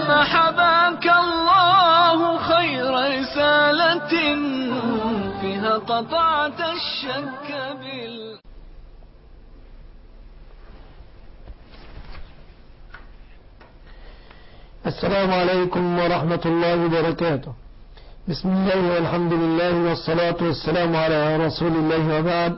حباك الله خير رسالة فيها قطعت الشك السلام عليكم ورحمة الله وبركاته. بسم الله والحمد لله والصلاة والسلام على رسول الله، وبعد،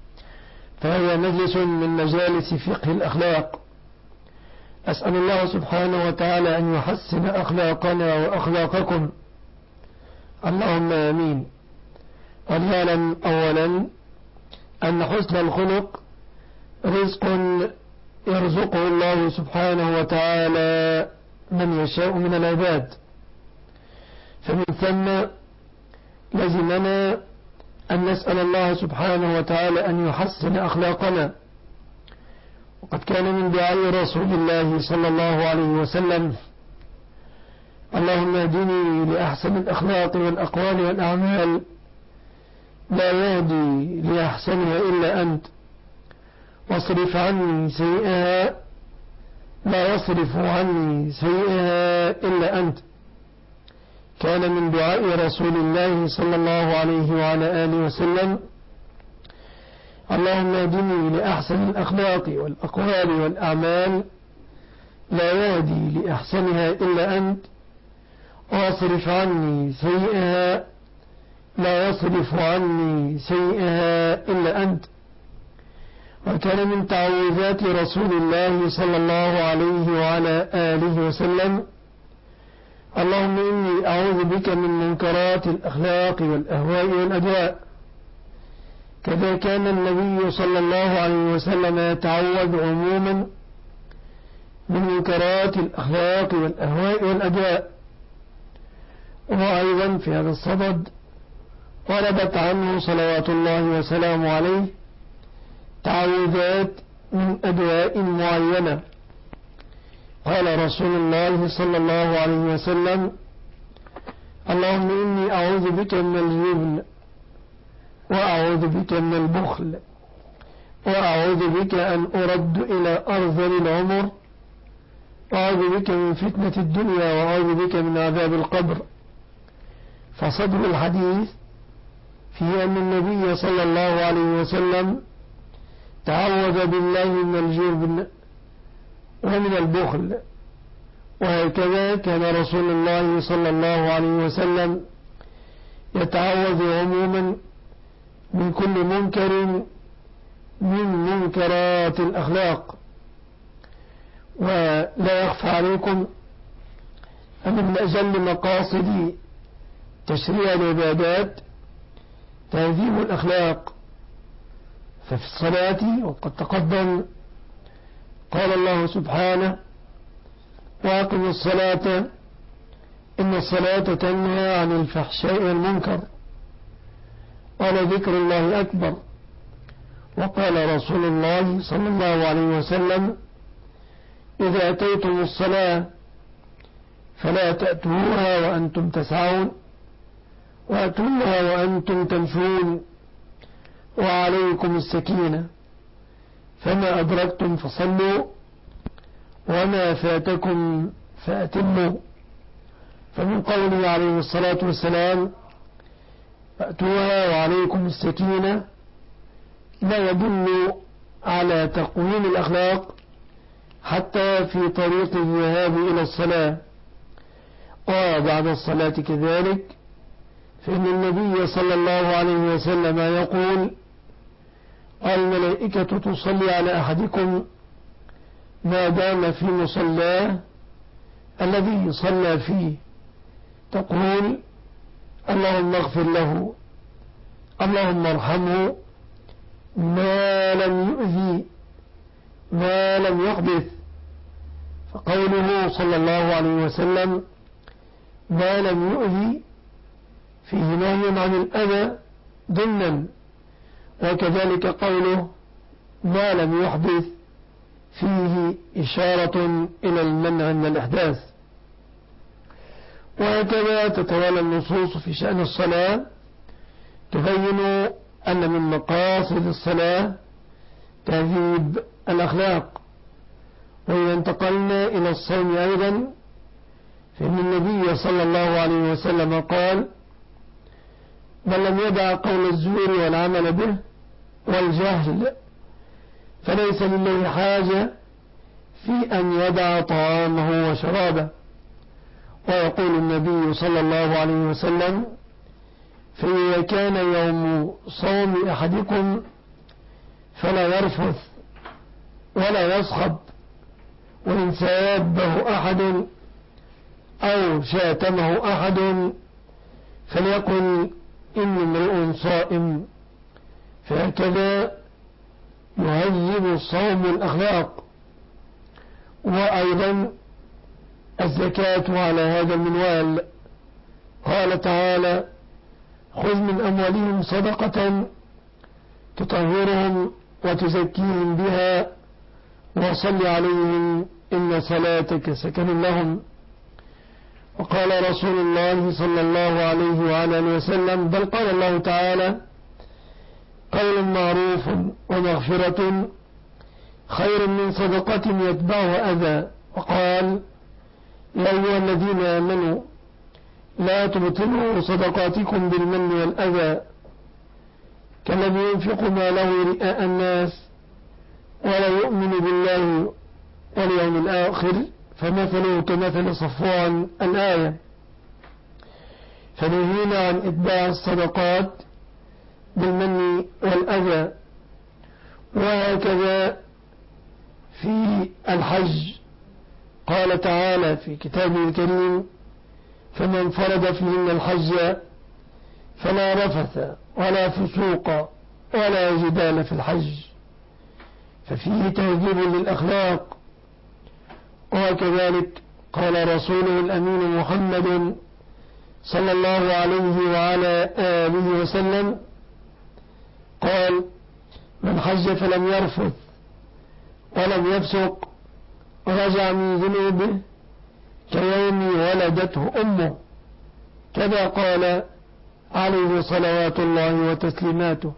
فهو مجلس من مجالس فقه الأخلاق. أسأل الله سبحانه وتعالى أن يحسن أخلاقنا وأخلاقكم، اللهم آمين. وليعلم أولا أن حسن الخلق رزق يرزقه الله سبحانه وتعالى من يشاء من العباد، فمن ثم لزمنا أن نسأل الله سبحانه وتعالى أن يحسن أخلاقنا. وقد كان من دعاء رسول الله صلى الله عليه وسلم: اللهم اهدني لأحسن الأخلاق والأقوال والأعمال، لا يهدي لأحسنها إلا أنت، واصرف عني سيئها، لا يصرف عني سيئها إلا أنت. كان من دعاء رسول الله صلى الله عليه وعلى آله وسلم: اللهم اهدني لأحسن الأخلاق والأقوال والأعمال، لا يهدي لأحسنها إلا أنت، واصرف عني سيئها، لا يصرف عني سيئها إلا أنت. وكان من تعوذات رسول الله صلى الله عليه وعلى آله وسلم: اللهم إني أعوذ بك من منكرات الأخلاق والأهواء والأدواء. كذا كان النبي صلى الله عليه وسلم يتعوذ عموما من منكرات الأخلاق والأهواء والأدواء. وأيضا في هذا الصدد وردت عنه صلوات الله وسلامه عليه تعوذات من أدواء معينة. قال رسول الله صلى الله عليه وسلم: اللهم إني أعوذ بك من الجبن، وأعوذ بك من البخل، وأعوذ بك أن أرد إلى أرذل العمر، وأعوذ بك من فتنة الدنيا، وأعوذ بك من عذاب القبر. فصدر الحديث فيه أن النبي صلى الله عليه وسلم تعوذ بالله من الجبن ومن البخل. وهكذا كان رسول الله صلى الله عليه وسلم يتعوذ عموما من كل منكر من منكرات الأخلاق. ولا يخفى عليكم أن من أجل مقاصد تشريع العبادات تهذيب الأخلاق. ففي الصلاة وقد تقدم قال الله سبحانه: وأقم الصلاة إن الصلاة تنهى عن الفحشاء والمنكر، ولذكر الله أكبر. وقال رسول الله صلى الله عليه وسلم: إذا أتيتم الصلاة فلا تأتوها وأنتم تسعون، وأتوها وأنتم تمشون، وعليكم السكينة، فما أدركتم فصلوا وما فاتكم فأتموا. فمن قوله عليه الصلاة والسلام: فأتوها وعليكم السكينة، لا يدل على تقويم الأخلاق حتى في طريق الذهاب إلى الصلاة. وبعد الصلاة كذلك، فإن النبي صلى الله عليه وسلم يقول: الملائكة تصلي على أحدكم ما دام في مصلاه الذي صلى فيه، تقول: اللهم اغفر له، اللهم ارحمه، ما لم يؤذي، ما لم يحدث. فقوله صلى الله عليه وسلم ما لم يؤذي فيه نهي عن الأذى ضمنا، وكذلك قوله ما لم يحدث فيه إشارة إلى المنع من الإحداث. وهكذا تتوالى النصوص في شأن الصلاة تبين أن من مقاصد الصلاة تهذيب الأخلاق. وإذا انتقلنا إلى الصوم أيضا فإن النبي صلى الله عليه وسلم قال: من لم يدع قول الزور والعمل به والجهل فليس لله حاجة في أن يدع طعامه وشرابه. ويقول النبي صلى الله عليه وسلم: فإذا كان يوم صوم أحدكم فلا يرفث ولا يصخب، وإن سابه أحد أو شاتمه أحد فليقل إني امرؤ صائم. فهكذا يهذب الصوم الأخلاق. وأيضا الزكاة على هذا المنوال. قال تعالى: خذ من أموالهم صدقة تطهرهم وتزكيهم بها وصل عليهم إن صلاتك سكن لهم. وقال رسول الله صلى الله عليه وآله وسلم: بل قال الله تعالى: قول معروف ومغفرة خير من صدقة يتبعها أذى. وقال: يا أيها الذين آمنوا لا تبطلوا صدقاتكم بالمن والأذى كالذي ينفق ماله رئاء الناس ولا يؤمن بالله واليوم الآخر فمثله كمثل صفوان. الآية. فنهينا عن إتباع الصدقات بالمن والأذى. وهكذا في الحج قال تعالى في كتابه الكريم: فمن فرض فيهن الحج فلا رفث ولا فسوق ولا جدال في الحج. ففيه تهذيب للأخلاق. وكذلك قال رسوله الأمين محمد صلى الله عليه وعلى آله وسلم قال: من حج فلم يرفث ولم يفسق رجع من ذنوبه كيوم ولدته أمه. كذا قال عليه صلوات الله وتسليماته: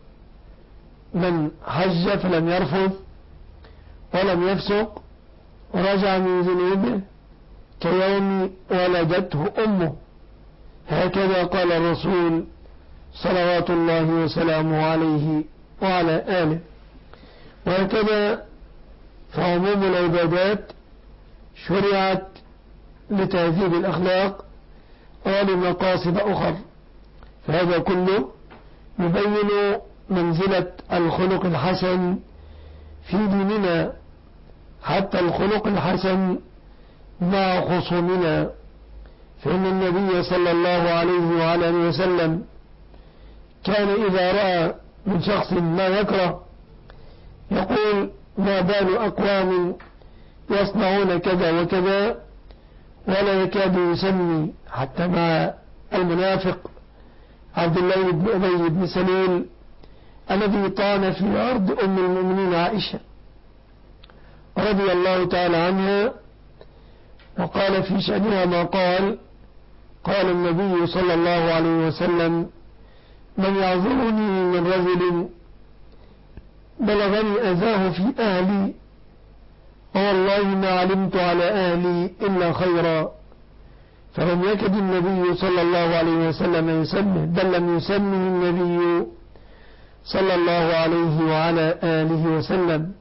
من حج فلم يرفث ولم يفسق رجع من ذنوبه كيوم ولدته أمه. هكذا قال الرسول صلوات الله وسلامه عليه وعلى آله. وهكذا فعموم العبادات شرعت لتهذيب الأخلاق ولمقاصد أخر. فهذا كله يبين منزلة الخلق الحسن في ديننا، حتى الخلق الحسن مع خصومنا. فإن النبي صلى الله عليه وعلى آله وسلم كان إذا رأى من شخص ما يكره يقول: ما بال أقوام يصنعون كذا وكذا، ولا يكاد يسمي. حتى مع المنافق عبد الله بن أبي بن سلول الذي طعن في عرض أم المؤمنين عائشة رضي الله تعالى عنها وقال في شأنها ما قال. قال النبي صلى الله عليه وسلم: من يعذرني من رجل بلغني أذاه في أهلي والله ما علمت على أهلي إلا خيرا. فلم يكد النبي صلى الله عليه وسلم يسمه، بل لم يسمه النبي صلى الله عليه وعلى آله وسلم.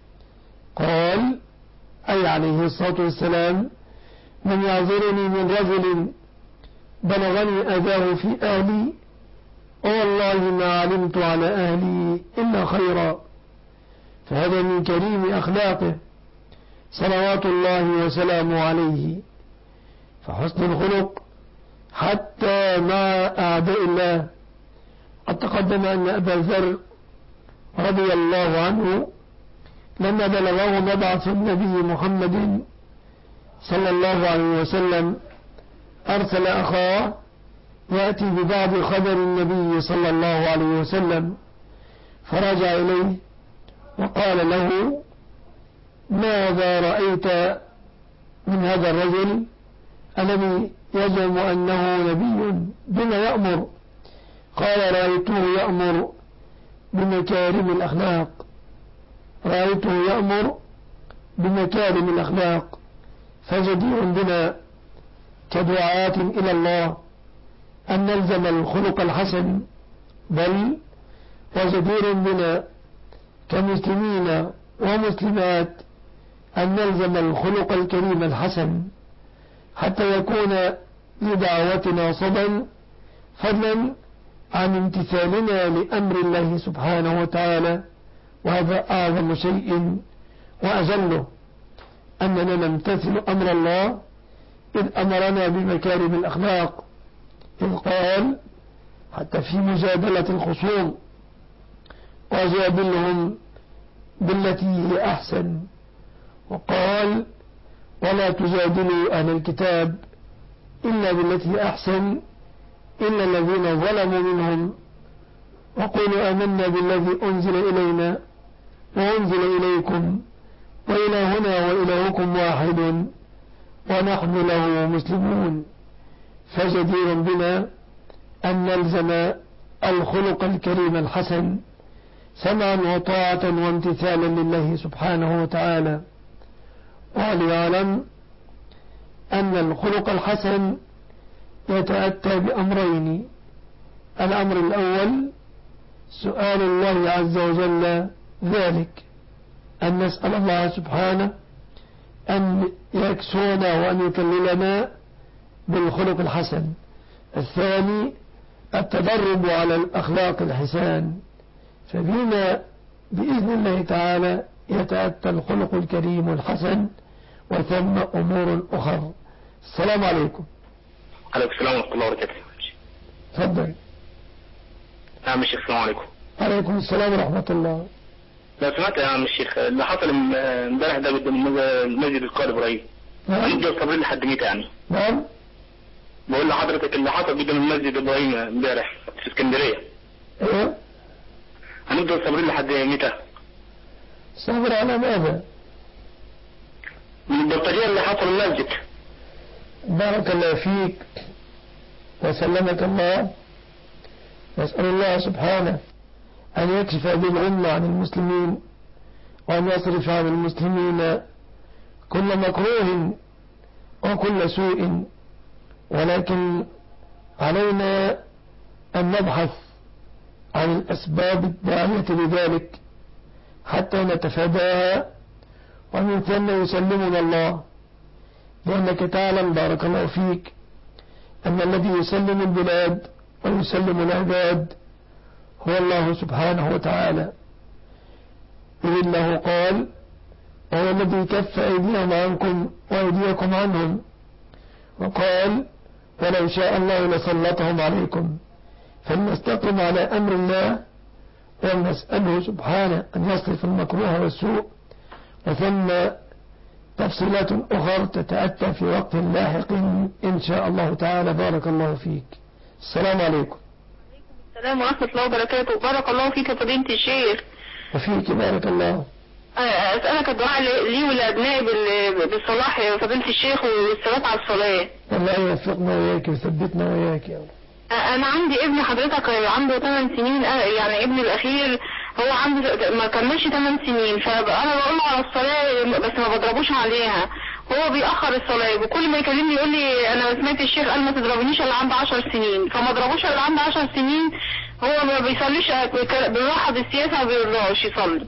قال أي عليه الصلاة والسلام: من يعذرني من رجل بلغني أذاه في أهلي والله ما علمت على أهلي إلا خيرا. فهذا من كريم أخلاقه صلوات الله وسلامه عليه. فحسن الخلق حتى مع أعداء الله. قد تقدم أن أبا ذر رضي الله عنه لما بلغه مبعث النبي محمد صلى الله عليه وسلم أرسل أخاه يأتي ببعض خبر النبي صلى الله عليه وسلم، فرجع إليه وقال له: ماذا رأيت من هذا الرجل الذي يزعم أنه نبي بما يأمر؟ قال: رأيته يأمر بمكارم الأخلاق. رأيته يأمر بمكارم الأخلاق فجدير بنا كدعاة إلى الله أن نلزم الخلق الحسن، بل وجدير بنا كمسلمين ومسلمات أن نلزم الخلق الكريم الحسن حتى يكون لدعوتنا صدى، فضلا عن امتثالنا لأمر الله سبحانه وتعالى. وهذا أعظم شيء وأجله، أننا نمتثل أمر الله إذ أمرنا بمكارم الأخلاق، إذ قال حتى في مجادلة الخصوم وجادلهم بالتي هي أحسن، وقال ولا تجادلوا أهل الكتاب إلا بالتي هي أحسن إلا الذين ظلموا منهم، وقولوا آمنا بالذي أنزل إلينا وأنزل إليكم وإلهنا وإلهكم واحد ونحن له مسلمون. فجدير بنا أن نلزم الخلق الكريم الحسن سمعا وطاعة وامتثالا لله سبحانه وتعالى. وليعلم أن الخلق الحسن يتأتى بأمرين: الأمر الأول سؤال الله عز وجل ذلك، أن نسأل الله سبحانه أن يكسونا وأن يكللنا بالخلق الحسن. الثاني التدرب على الأخلاق الحسان، فبنا بإذن الله تعالى يتأتى الخلق الكريم الحسن، وثم أمور أخرى. السلام عليكم. عليكم السلام ورحمة الله وبركاته. تفضل. نعم الشيخ، السلام عليكم. عليكم السلام ورحمة الله. لو سمعت يا عم الشيخ اللي حصل امبارح ده قدام المسجد القائد إبراهيم، هنفضل صابرين لحد متى يعني؟ نعم. بقول لحضرتك اللي حصل قدام المسجد إبراهيم امبارح في اسكندرية، ايه؟ هنفضل صابرين لحد متى؟ صابر على ماذا؟ من البلطجية اللي حصل المسجد. بارك الله فيك وسلمك الله. نسأل الله سبحانه أن يكشف هذه الغمة عن المسلمين، وأن يصرف عن المسلمين كل مكروه وكل سوء، ولكن علينا أن نبحث عن الأسباب الداعية لذلك حتى نتفاداها، ومن ثم يسلمنا الله، لأنك تعلم بارك الله فيك أن الذي يسلم البلاد ويسلم العباد هو الله سبحانه وتعالى، إذ الله قال وهو الذي كف أيديهم عنكم وأيديكم عنهم، وقال ولو شاء الله لسلطهم عليكم. فلنستقم على أمر الله ونسأله سبحانه أن يصرف المكروه والسوء، وثم تفصيلات أخرى تتأتى في وقت لاحق إن شاء الله تعالى. بارك الله فيك. السلام عليكم. السلام ورحمة الله وبركاته. بارك الله فيك يا فضيلة الشيخ. وفيك بارك الله. أسألك الدعاء لي ولأبنائي بالصلاح يا فضيلة الشيخ والثبات على الصلاة. الله يوفقنا وياك ويثبتنا وياك يا رب. أنا عندي ابن حضرتك عنده 8 سنين، يعني ابني الأخير هو عنده ما كملش 8 سنين، فأنا بقول له على الصلاة بس ما بضربوش عليها، هو بيأخر الصلاة، وكل ما يكلمني يقول لي أنا سمعت الشيخ قال ما تضربنيش إلا عند 10 سنين، فما ضربوش إلا عند 10 سنين. هو ما بيصليش، بيلاحظ السياسة ما بيرضاش يصلي،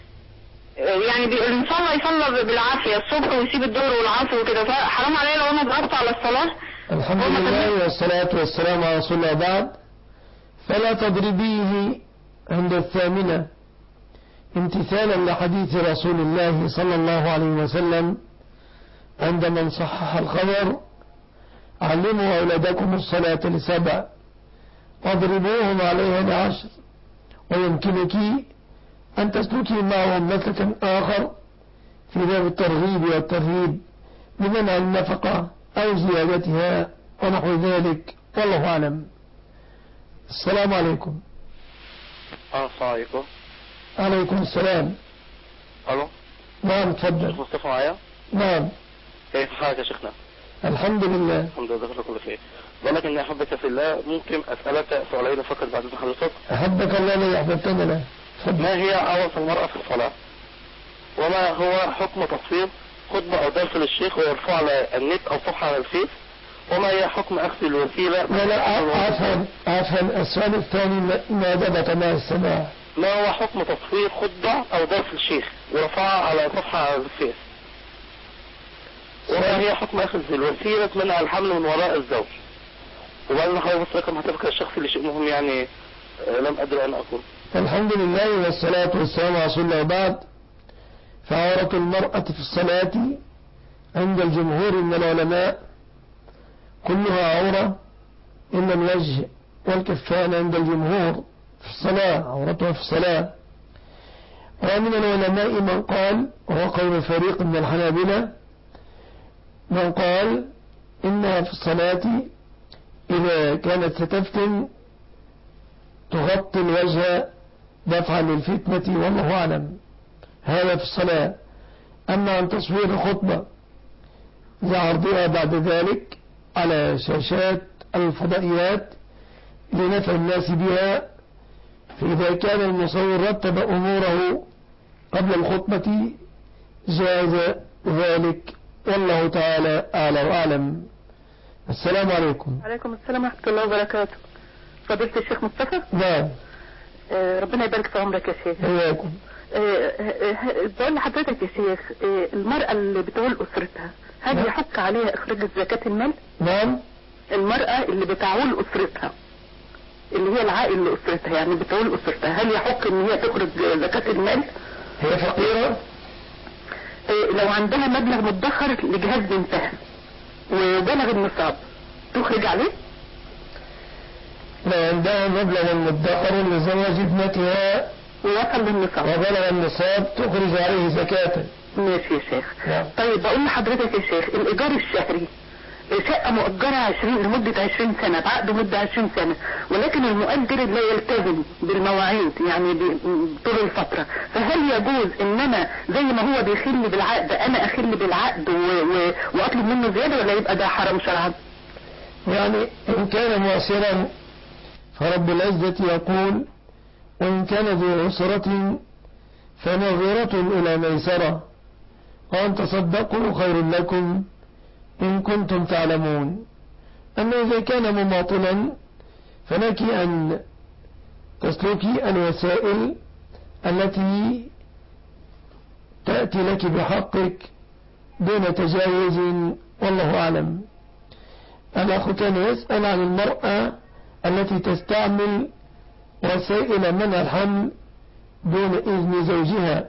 يعني يصلي بالعافية الصبح ويسيب الظهر والعصر وكده، فحرام عليا لو أنا ضربت على الصلاة. الحمد لله والصلاة والسلام على رسول الله. بعد فلا تضربيه عند 8 امتثالا لحديث رسول الله صلى الله عليه وسلم عندما صحح الخبر علموا أولادكم الصلاة ل7 واضربوهم عليها ل10، ويمكنك أن تسلكي معهم مسلكا آخر في باب الترغيب والترهيب بمنع النفقة أو زيادتها ونحو ذلك، والله أعلم. السلام عليكم. السلام عليكم. عليكم السلام. الو. نعم تفضل. مصطفى معايا؟ نعم. كيف حالك يا شيخنا؟ الحمد لله. الحمد لله كل خير. بقول لك اني احبك في الله، ممكن اسالك سؤالين فقط بعد اذن حضرتك؟ احبك الله لا احببتني له. ما هي عورة المرأة في الصلاة؟ وما هو حكم تصوير خطبة او درس للشيخ ويرفعه على النت او صفحة على الفيس وما هي حكم أخذ الوسيلة؟ لا عفوا السؤال الثاني ما ضبط مع السماع. ما هو حكم تصوير خطبة أو درس الشيخ ورفعها على صفحة على الفيس؟ وما هي حكم أخذ الوسيلة منع الحمل من وراء الزوج؟ وبعدين حضرتك بس رقم هتفكر الشخص اللي شيء مهم يعني لم أدري أن أقول. الحمد لله والصلاة والسلام على رسول الله. وبعد، فعورة المرأة في الصلاة عند الجمهور من العلماء كلها عورة إلا الوجه والكفان عند الجمهور في الصلاة، عورتها في الصلاة. ومن العلماء من قال، وهو قول فريق من الحنابلة، من قال إنها في الصلاة إذا كانت ستفتن تغطي الوجه دفعا للفتنة، والله أعلم. هذا في الصلاة. أما عن تصوير خطبة لعرضها بعد ذلك على شاشات الفضائيات لنفع الناس بها، فإذا كان المصور رتب أموره قبل الخطبة جاز ذلك، والله تعالى أعلى وأعلم. السلام عليكم. عليكم السلام ورحمة الله وبركاته. فضيلة الشيخ مصطفى. نعم. ربنا يبارك في عمرك يا شيخ. إياكم. بقول لحضرتك يا شيخ، المرأة اللي بتعول أسرتها هل يحق عليها إخراج زكاة المال؟ نعم. المرأة اللي بتعول أسرتها، اللي هي العائل لأسرتها، يعني بتعول أسرتها، هل يحق إن هي تخرج زكاة المال؟ هي فقيرة؟ لو عندها مبلغ مدخر لجهاز بنتها وبلغ النصاب تخرج عليه؟ لو عندها مبلغ مدخر لزواج ابنتها ووصل للنصاب وبلغ النصاب تخرج عليه زكاة. ماشي يا شيخ. نعم. طيب بقول لحضرتك يا شيخ، الإيجار الشهري، شقة مؤجرة لمدة 20 سنة بعقد مدة 20 سنة، ولكن المؤجر لا يلتزم بالمواعيد يعني طول الفترة، فهل يجوز ان انا زي ما هو بيخل بالعقد انا اخل بالعقد واطلب منه زيادة، ولا يبقى ده حرام شرعا؟ يعني ان كان معسرا فرب العزة يقول وان كان ذو عسرة فنظرة الى ميسرة وان تصدقوا خير لكم إن كنتم تعلمون. أما إذا كان مماطلا فلك أن تسلكي الوسائل التي تأتي لك بحقك دون تجاوز، والله أعلم. الأخ كان يسأل عن المرأة التي تستعمل وسائل منع الحمل دون إذن زوجها،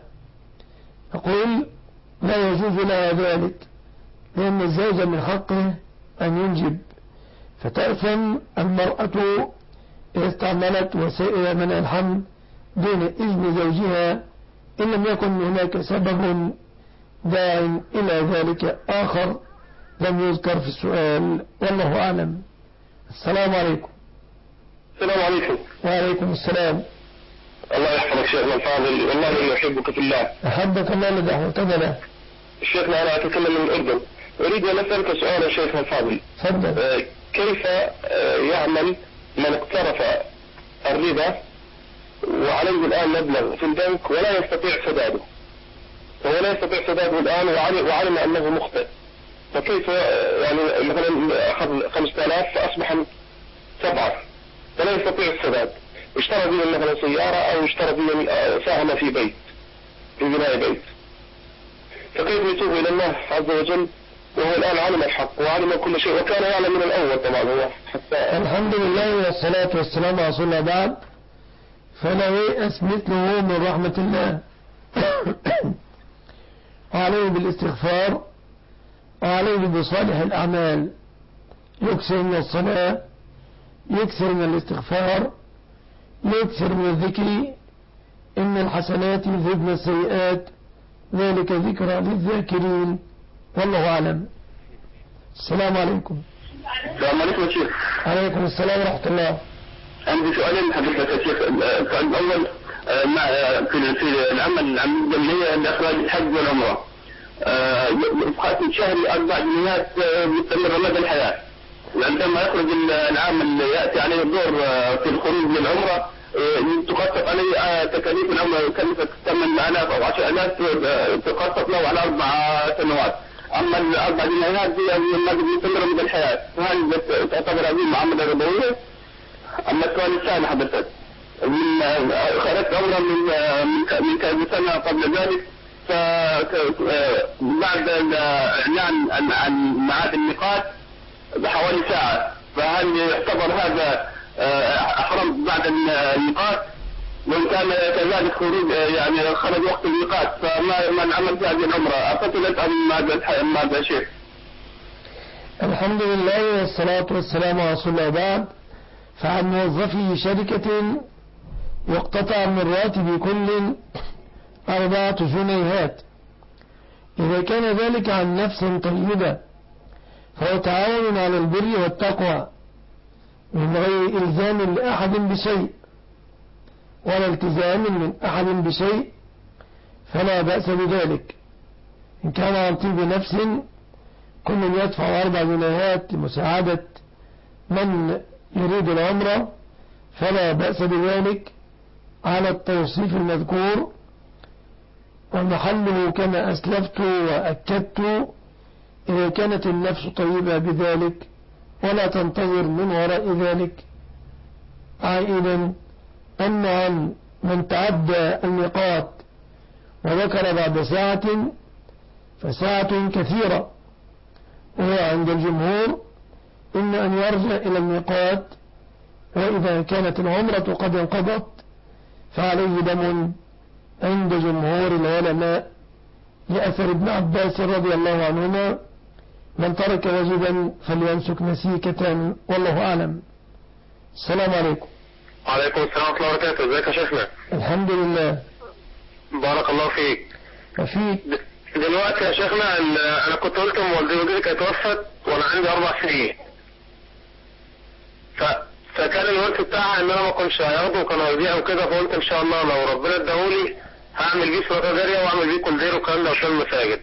أقول لا يجوز لها ذلك، لأن الزوج من حقه أن ينجب، فتأثم المرأة إذا استعملت وسائل منع الحمل دون إذن زوجها إن لم يكن هناك سبب داع إلى ذلك آخر لم يذكر في السؤال، والله أعلم. السلام عليكم. السلام عليكم. وعليكم السلام. الله يحفظك شيخنا الفاضل، والله يحبك في الله. أحبك الله الذي أحببتنا له. شيخنا أنا أتكلم من الأردن، أريد أن أسألك سؤالا شيخنا الفاضل. تفضل. كيف يعمل من اقترف الربا وعليه الآن مبلغ في البنك ولا يستطيع سداده، وهو لا يستطيع سداده الآن وعلم أنه مخطئ، فكيف يعني مثلا أخذ 5000 فأصبح 7 ولا يستطيع السداد، اشترى به مثلا سيارة أو اشترى به ساهم في بيت في بناء بيت، فكيف يتوب إلى الله عز وجل وهو الآن علم الحق وعلم كل شيء وكان يعلم من الأول طبعا هو حتى. الحمد لله والصلاة والسلام على رسول الله. بعد، فلا ييأس مثله من رحمة الله وعليه بالاستغفار وعليه بصالح الأعمال، يكثر من الصلاة، يكثر من الاستغفار، يكثر من الذكر، إن الحسنات يذهبن السيئات ذلك ذكرى للذاكرين، والله أعلم. السلام عليكم. السلام عليكم يا شيخ. عليكم السلام ورحمة الله. عندي سؤالين حضرتك يا شيخ. السؤال الأول في العمل الجمعية لإخراج الحج والعمرة، ختم شهري 4 جنيهات مستمرة مدى الحياة، وعندما يخرج العام اللي يأتي عليه الدور في الخروج للعمرة تخصص عليه تكاليف العمرة، كلفة 8000 أو 10000 تخصص له على 4 سنوات. أما الأربع جنيهات دي النقد مستمر مدى الحياة، هل تعتبر هذه معاملة ربوية؟ أما السؤال الثاني حضرتك، خرجت عمرة من كذا سنة قبل ذلك، بعد الإعلان عن ميعاد الميقات بحوالي ساعة، فهل يعتبر هذا أحرمت بعد الميقات؟ وإن كان كذلك خروج يعني خرج وقت الميقات فما العمل في هذه العمرة؟ أقتلت أم ماذا شيخ؟ الحمد لله والصلاة والسلام على رسول الله. بعد، فعن موظفي شركة يقتطع من الراتب كل 4 جنيهات، إذا كان ذلك عن نفس طيبة فهو تعاون على البر والتقوى من غير إلزام لأحد بشيء ولا التزام من أحد بشيء، فلا بأس بذلك. إن كان عن طيب نفس كل يدفع 4 جنيهات لمساعدة من يريد العمرة فلا بأس بذلك على التوصيف المذكور، ومحله كما أسلفت وأكدت إذا كانت النفس طيبة بذلك ولا تنتظر من وراء ذلك. عائدا أن عن من تعدى الميقات وذكر بعد ساعة فساعة كثيرة، وهي عند الجمهور إما أن يرجع إلى الميقات، وإذا كانت العمرة قد انقضت فعليه دم عند جمهور العلماء، لأثر ابن عباس رضي الله عنهما: من ترك واجبا فليمسك مسيكة، والله أعلم. السلام عليكم. وعليكم السلام ورحمة الله وبركاته. ازيك يا شيخنا؟ الحمد لله. بارك الله فيك. وفيك. دلوقتي يا شيخنا انا كنت قلت ان والدتي كانت توفت وانا عندي 4 سنين، فكان الورث بتاعها ان انا ما كنتش هياخده وكان هيضيع وكده، فقلت ان شاء الله لو ربنا اداهولي هعمل بيه صدقه جاريه واعمل بيه كولدير والكلام ده عشان المساجد.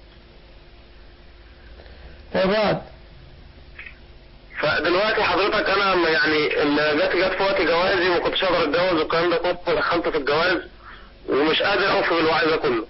وبعد، فدلوقتي حضرتك انا يعني جت في وقت جوازي وما كنتش اقدر اتجوز والكلام ده، كنت دخلت في الجواز ومش قادر اوفي بالوعي ده كله.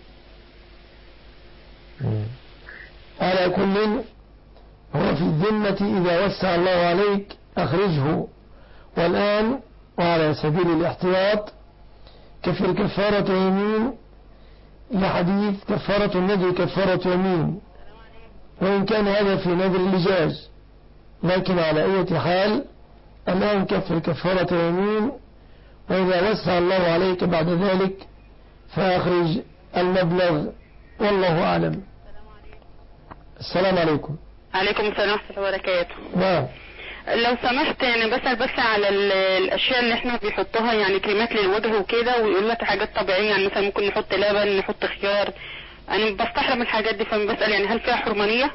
على كل هو في الذمة، إذا وسع الله عليك أخرجه. والآن وعلى سبيل الاحتياط كفر كفارة يمين، لحديث كفارة النذر كفارة يمين، وإن كان هذا في نذر اللجاج، لكن على أي حال الآن كفر كفارة يمين، وإذا وسع الله عليك بعد ذلك فأخرج المبلغ، والله أعلم. السلام عليكم. عليكم السلام ورحمة الله وبركاته. نعم. لو سمحت يعني بسأل بس على الأشياء اللي احنا بيحطوها، يعني كريمات للوجه وكده، ويقول لك حاجات طبيعية، يعني مثلا ممكن نحط لبن، نحط خيار. أنا بستحرم الحاجات دي، فبسأل يعني هل فيها حرمانية؟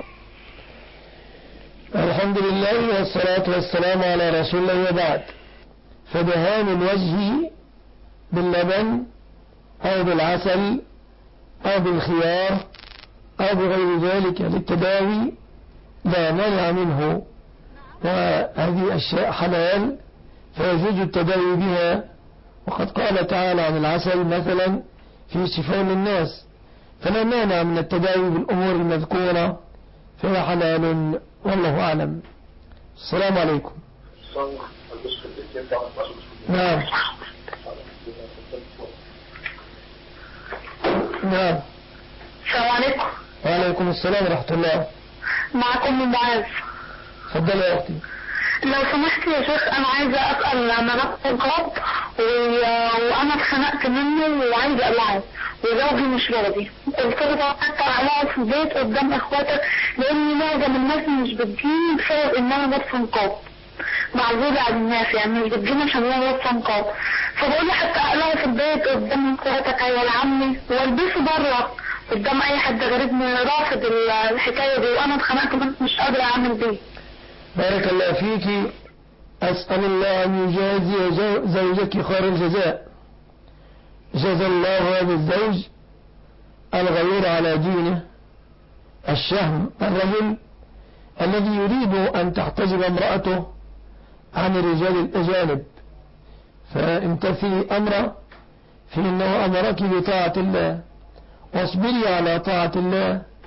الحمد لله والصلاة والسلام على رسول الله. وبعد، فدهان الوجه باللبن أو بالعسل أو بالخيار أو بغير ذلك للتداوي لا مانع منه، وهذه أشياء حلال فيجوز التداوي بها، وقد قال تعالى عن العسل مثلا في شفاء للناس، فلا مانع من التداوي بالأمور المذكورة، فهي حلال، والله أعلم. السلام عليكم. نعم. نعم. السلام عليكم. وعليكم السلام ورحمة الله. معكم من معاذ. تفضل يا أختي. لو سمحت يا شيخ، انا عايزه اسال عن ربط القاب، وانا اتخنقت منه وعايزه اقلعه، وزوجي مش راضي. قلت له حتى اقلعه في البيت قدام اخواتك، لان معظم الناس مش بتجيني بسبب ان انا لابسه نقاب، معزوله عن الناس، يعني مش بتجيني عشان انا لابسه نقاب. فبقول له حتى اقلعه في البيت قدام اخواتك يا عمي، والبسه بره قدام اي حد غريب رافض الحكايه دي، وانا اتخنقت منه مش قادره اعمل بيه. بارك الله فيك. أسأل الله أن يجازي زوجك خير الجزاء. جزى الله هذا الزوج الغيور على دينه الشهم، الرجل الذي يريد أن تحتجب امرأته عن الرجال الأجانب، فامتثلي أمره في أنه أمرك بطاعة الله، واصبري على طاعة الله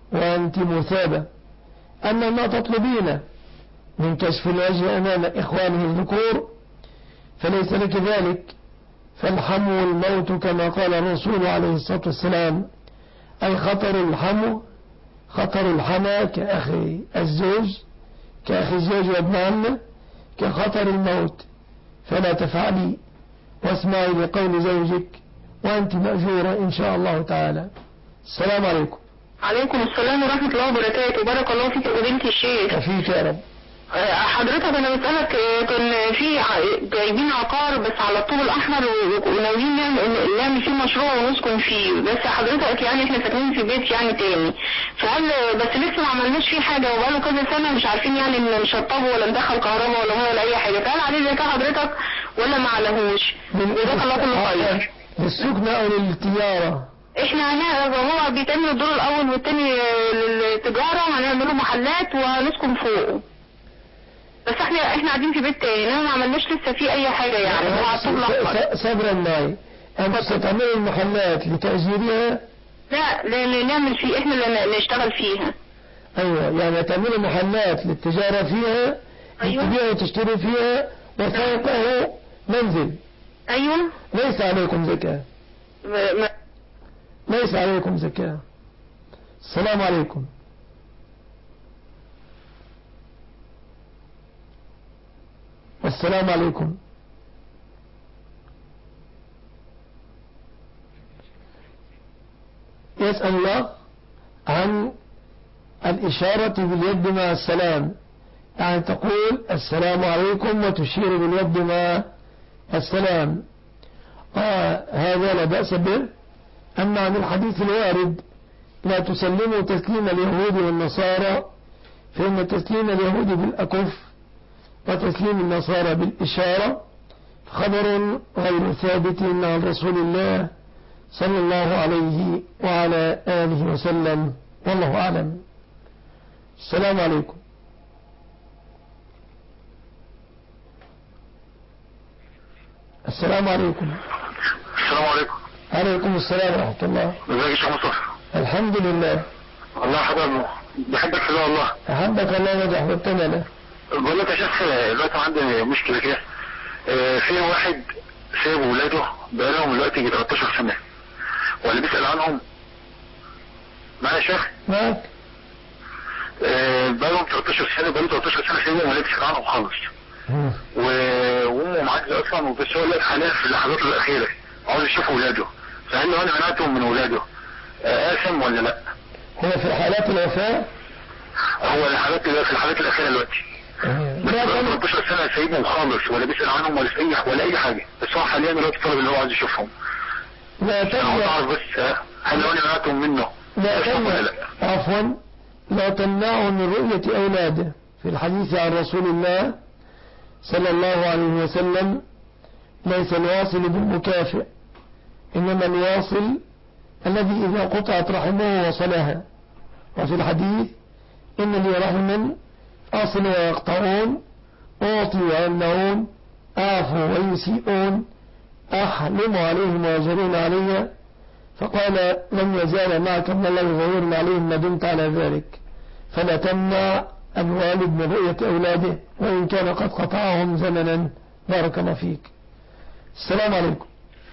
وأنت مثابة. أما ما تطلبين من كشف الوجه أمام إخوانه الذكور فليس لك ذلك، فالحمو والموت كما قال الرسول عليه الصلاة والسلام، أي خطر الحمو خطر الحما كأخي الزوج كأخي الزوج وابن عمه كخطر الموت، فلا تفعلي واسمعي لقول زوجك وأنت مأجورة إن شاء الله تعالى. السلام عليكم. عليكم السلام ورحمة الله وبركاته. بارك الله فيك فضيلة الشيخ. وفيك يا رب. حضرتك انا بسألك، كان في جايبين عقار بس على الطوب الاحمر وناويين نعمل فيه مشروع ونسكن فيه، بس حضرتك يعني احنا ساكنين في بيت يعني تاني، فهل بس لسه ما عملناش فيه حاجة وبقاله كذا سنة مش عارفين يعني نشطبه ولا ندخل كهرباء ولا هو ولا اي حاجة، فهل عليه زي كده حضرتك ولا ما عليهوش؟ جزاك الله كل خير. للسكن او للتجارة؟ احنا هو بيتعمل الدور الاول والتاني للتجارة وهنعمله محلات ونسكن فوقه، بس احنا قاعدين في بيت تاني، انما ما عملناش لسه فيه اي حاجة يعني. هو على الطوب الاحمر. صبرا معي، انت ستعملوا المحلات لتأجيرها؟ لا نعمل فيه احنا اللي نشتغل فيها. ايوه، يعني تعملوا محلات للتجارة فيها، أيوة. تبيعوا وتشتروا فيها وفوقه منزل. ايوه. ليس عليكم زكاة. ليس عليكم زكاة. السلام عليكم. السلام عليكم. يسأل الله عن الإشارة باليد مع السلام، يعني تقول السلام عليكم وتشير باليد مع السلام، هذا لا بأس به. أما عن الحديث الوارد لا تسلموا تسليم اليهود والنصارى، فإن تسليم اليهود بالأكف وتسليم النصارى بالإشارة خبر غير ثابت عن رسول الله صلى الله عليه وعلى آله وسلم، والله أعلم. السلام عليكم. السلام عليكم. السلام عليكم. عليكم السلام ورحمة الله. ازيك يا شيخ مصطفى؟ الحمد لله. والله حضرتك بحبك في الله والله. أحبك الله وده أحببتنا له. بقول لك يا شيخ دلوقتي عندي مشكلة كده، في واحد سايب ولاده بقالهم دلوقتي 13 سنة ولا بيسأل عنهم؟ معايا يا شيخ؟ معك. بقالهم 13 سنة، بقالهم 13 سنة سايبهم ولا بيسأل عنهم خالص. وامه معجزة اصلا، وبس هو لك حاليا في اللحظات الاخيرة عاوز يشوف ولاده، فهل لو انا منعتهم من ولاده آثم ولا لا؟ هو في حالات الوفاة؟ هو في الحالات الاخيرة دلوقتي. بس 13 سنة سايبهم خالص ولا بيسأل عنهم ولا اي حاجة، بس هو حاليا دلوقتي طلب اللي هو عايز يشوفهم. لا تمنع. بس هل لو انا منعتهم منه لا تمنع، عفوا، لا تمنعه من رؤية أولاده. في الحديث عن رسول الله صلى الله عليه وسلم ليس الواصل بالمكافئ، إنما الواصل الذي إذا قطعت رحمه وصلها. وفي الحديث إن لي رحما أصل ويقطعون، أعطي ويمنعون، أعفو ويسيئون، أحلم عليهم ويجرون علي، فقال لن يزال معك من الله يظهرون عليهم ما دمت على ذلك. فلا تمنع الوالد من رؤية أولاده وإن كان قد قطعهم زمنا. بارك الله فيك. السلام عليكم.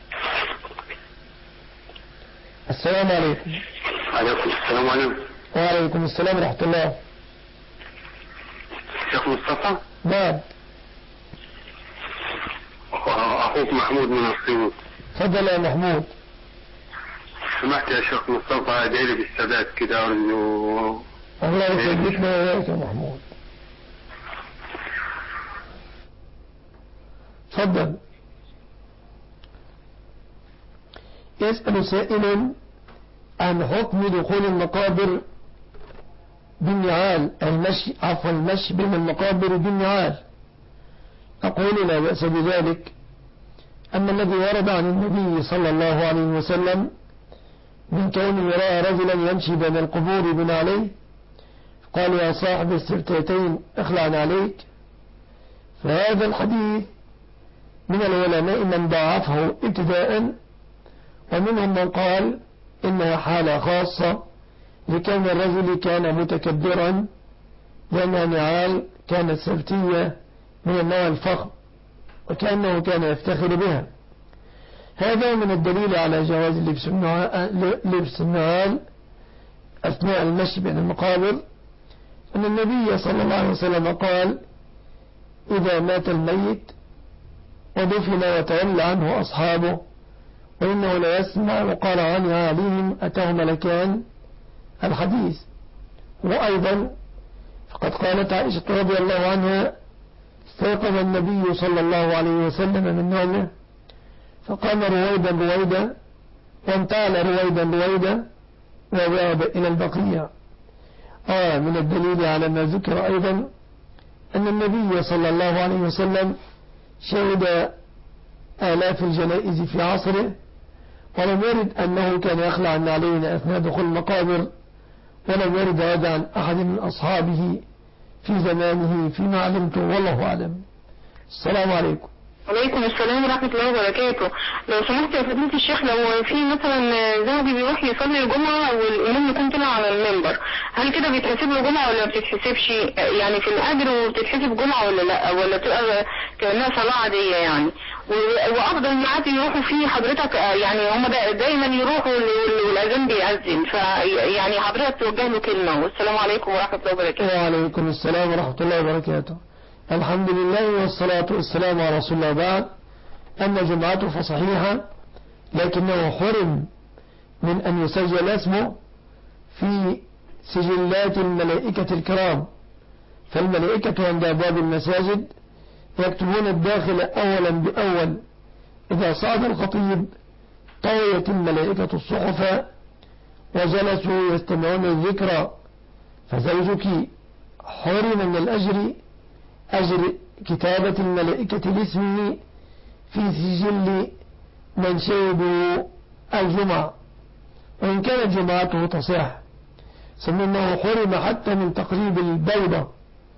السلام عليكم. عليكم السلام عليكم. وعليكم السلام ورحمة الله. شيخ مصطفى؟ نعم. أخوك محمود من الصين. تفضل يا محمود. سمعت يا شيخ مصطفى ادعي لي بالسداد كده أرجو. الله يثبتنا وإياك يا محمود. تفضل. يسأل سائل عن حكم دخول المقابر بالنعال، المشي بين المقابر بالنعال. أقول لا بأس بذلك. أما الذي ورد عن النبي صلى الله عليه وسلم من كونه رأى رجلا يمشي بين القبور بنعليه قال يا صاحب السرتيتين اخلع عليك، فهذا الحديث من العلماء من ضاعفه ابتداء، ومنهم من قال إنها حالة خاصة لكون الرجل كان متكبرا، لأنها نعال كانت سبتية من النوع الفخم، وكأنه كان يفتخر بها. هذا من الدليل على جواز لبس النعال أثناء المشي بين المقابر، أن النبي صلى الله عليه وسلم قال: إذا مات الميت ودفن وتولى عنه أصحابه وإنه لا يسمع وقال عن عليهم أتاه ملكان، الحديث. وأيضا فقد قالت عائشة رضي الله عنها: استيقظ النبي صلى الله عليه وسلم من نومه فقام رويدا رويدا وانتعل رويدا رويدا وذهب إلى البقيع. من الدليل على ما ذكر أيضا أن النبي صلى الله عليه وسلم شهد آلاف الجنائز في عصره، ولم يرد أنه كان يخلع النعلين أثناء دخول المقابر، ولم يرد هذا عن أحد من أصحابه في زمانه فيما علمته، والله أعلم. السلام عليكم. وعليكم السلام ورحمة الله وبركاته. لو سمحت يا فضيلة الشيخ، لو في مثلا زوجي بيروح يصلي الجمعة والإمام يكون طلع على المنبر، هل كده بيتحسب له جمعة ولا ما بتتحسبش؟ يعني في الأجر وبتتحسب جمعة ولا لا، ولا بتبقى كأنها صلاة عادية يعني؟ وأفضل الميعاد يروحوا فيه حضرتك، يعني هم دايما يروحوا والأذان بيأذن، فيعني حضرتك توجه له كلمة. والسلام عليكم ورحمة الله وبركاته. وعليكم السلام ورحمة الله وبركاته. الحمد لله والصلاة والسلام على رسول الله. بعد، أما جمعته فصحيحة، لكنه حرم من أن يسجل اسمه في سجلات الملائكة الكرام، فالملائكة عند أبواب المساجد يكتبون الداخل أولا بأول. إذا صعد الخطيب طويت الملائكة الصحف وجلسوا يستمعون الذكرى، فزوجك حرم من الأجر، أجر كتابة الملائكة لاسمه في سجل من شهدوا الجمعة، وإن كانت جماعته تصح، ثم أنه حرم حتى من تقريب البيضة،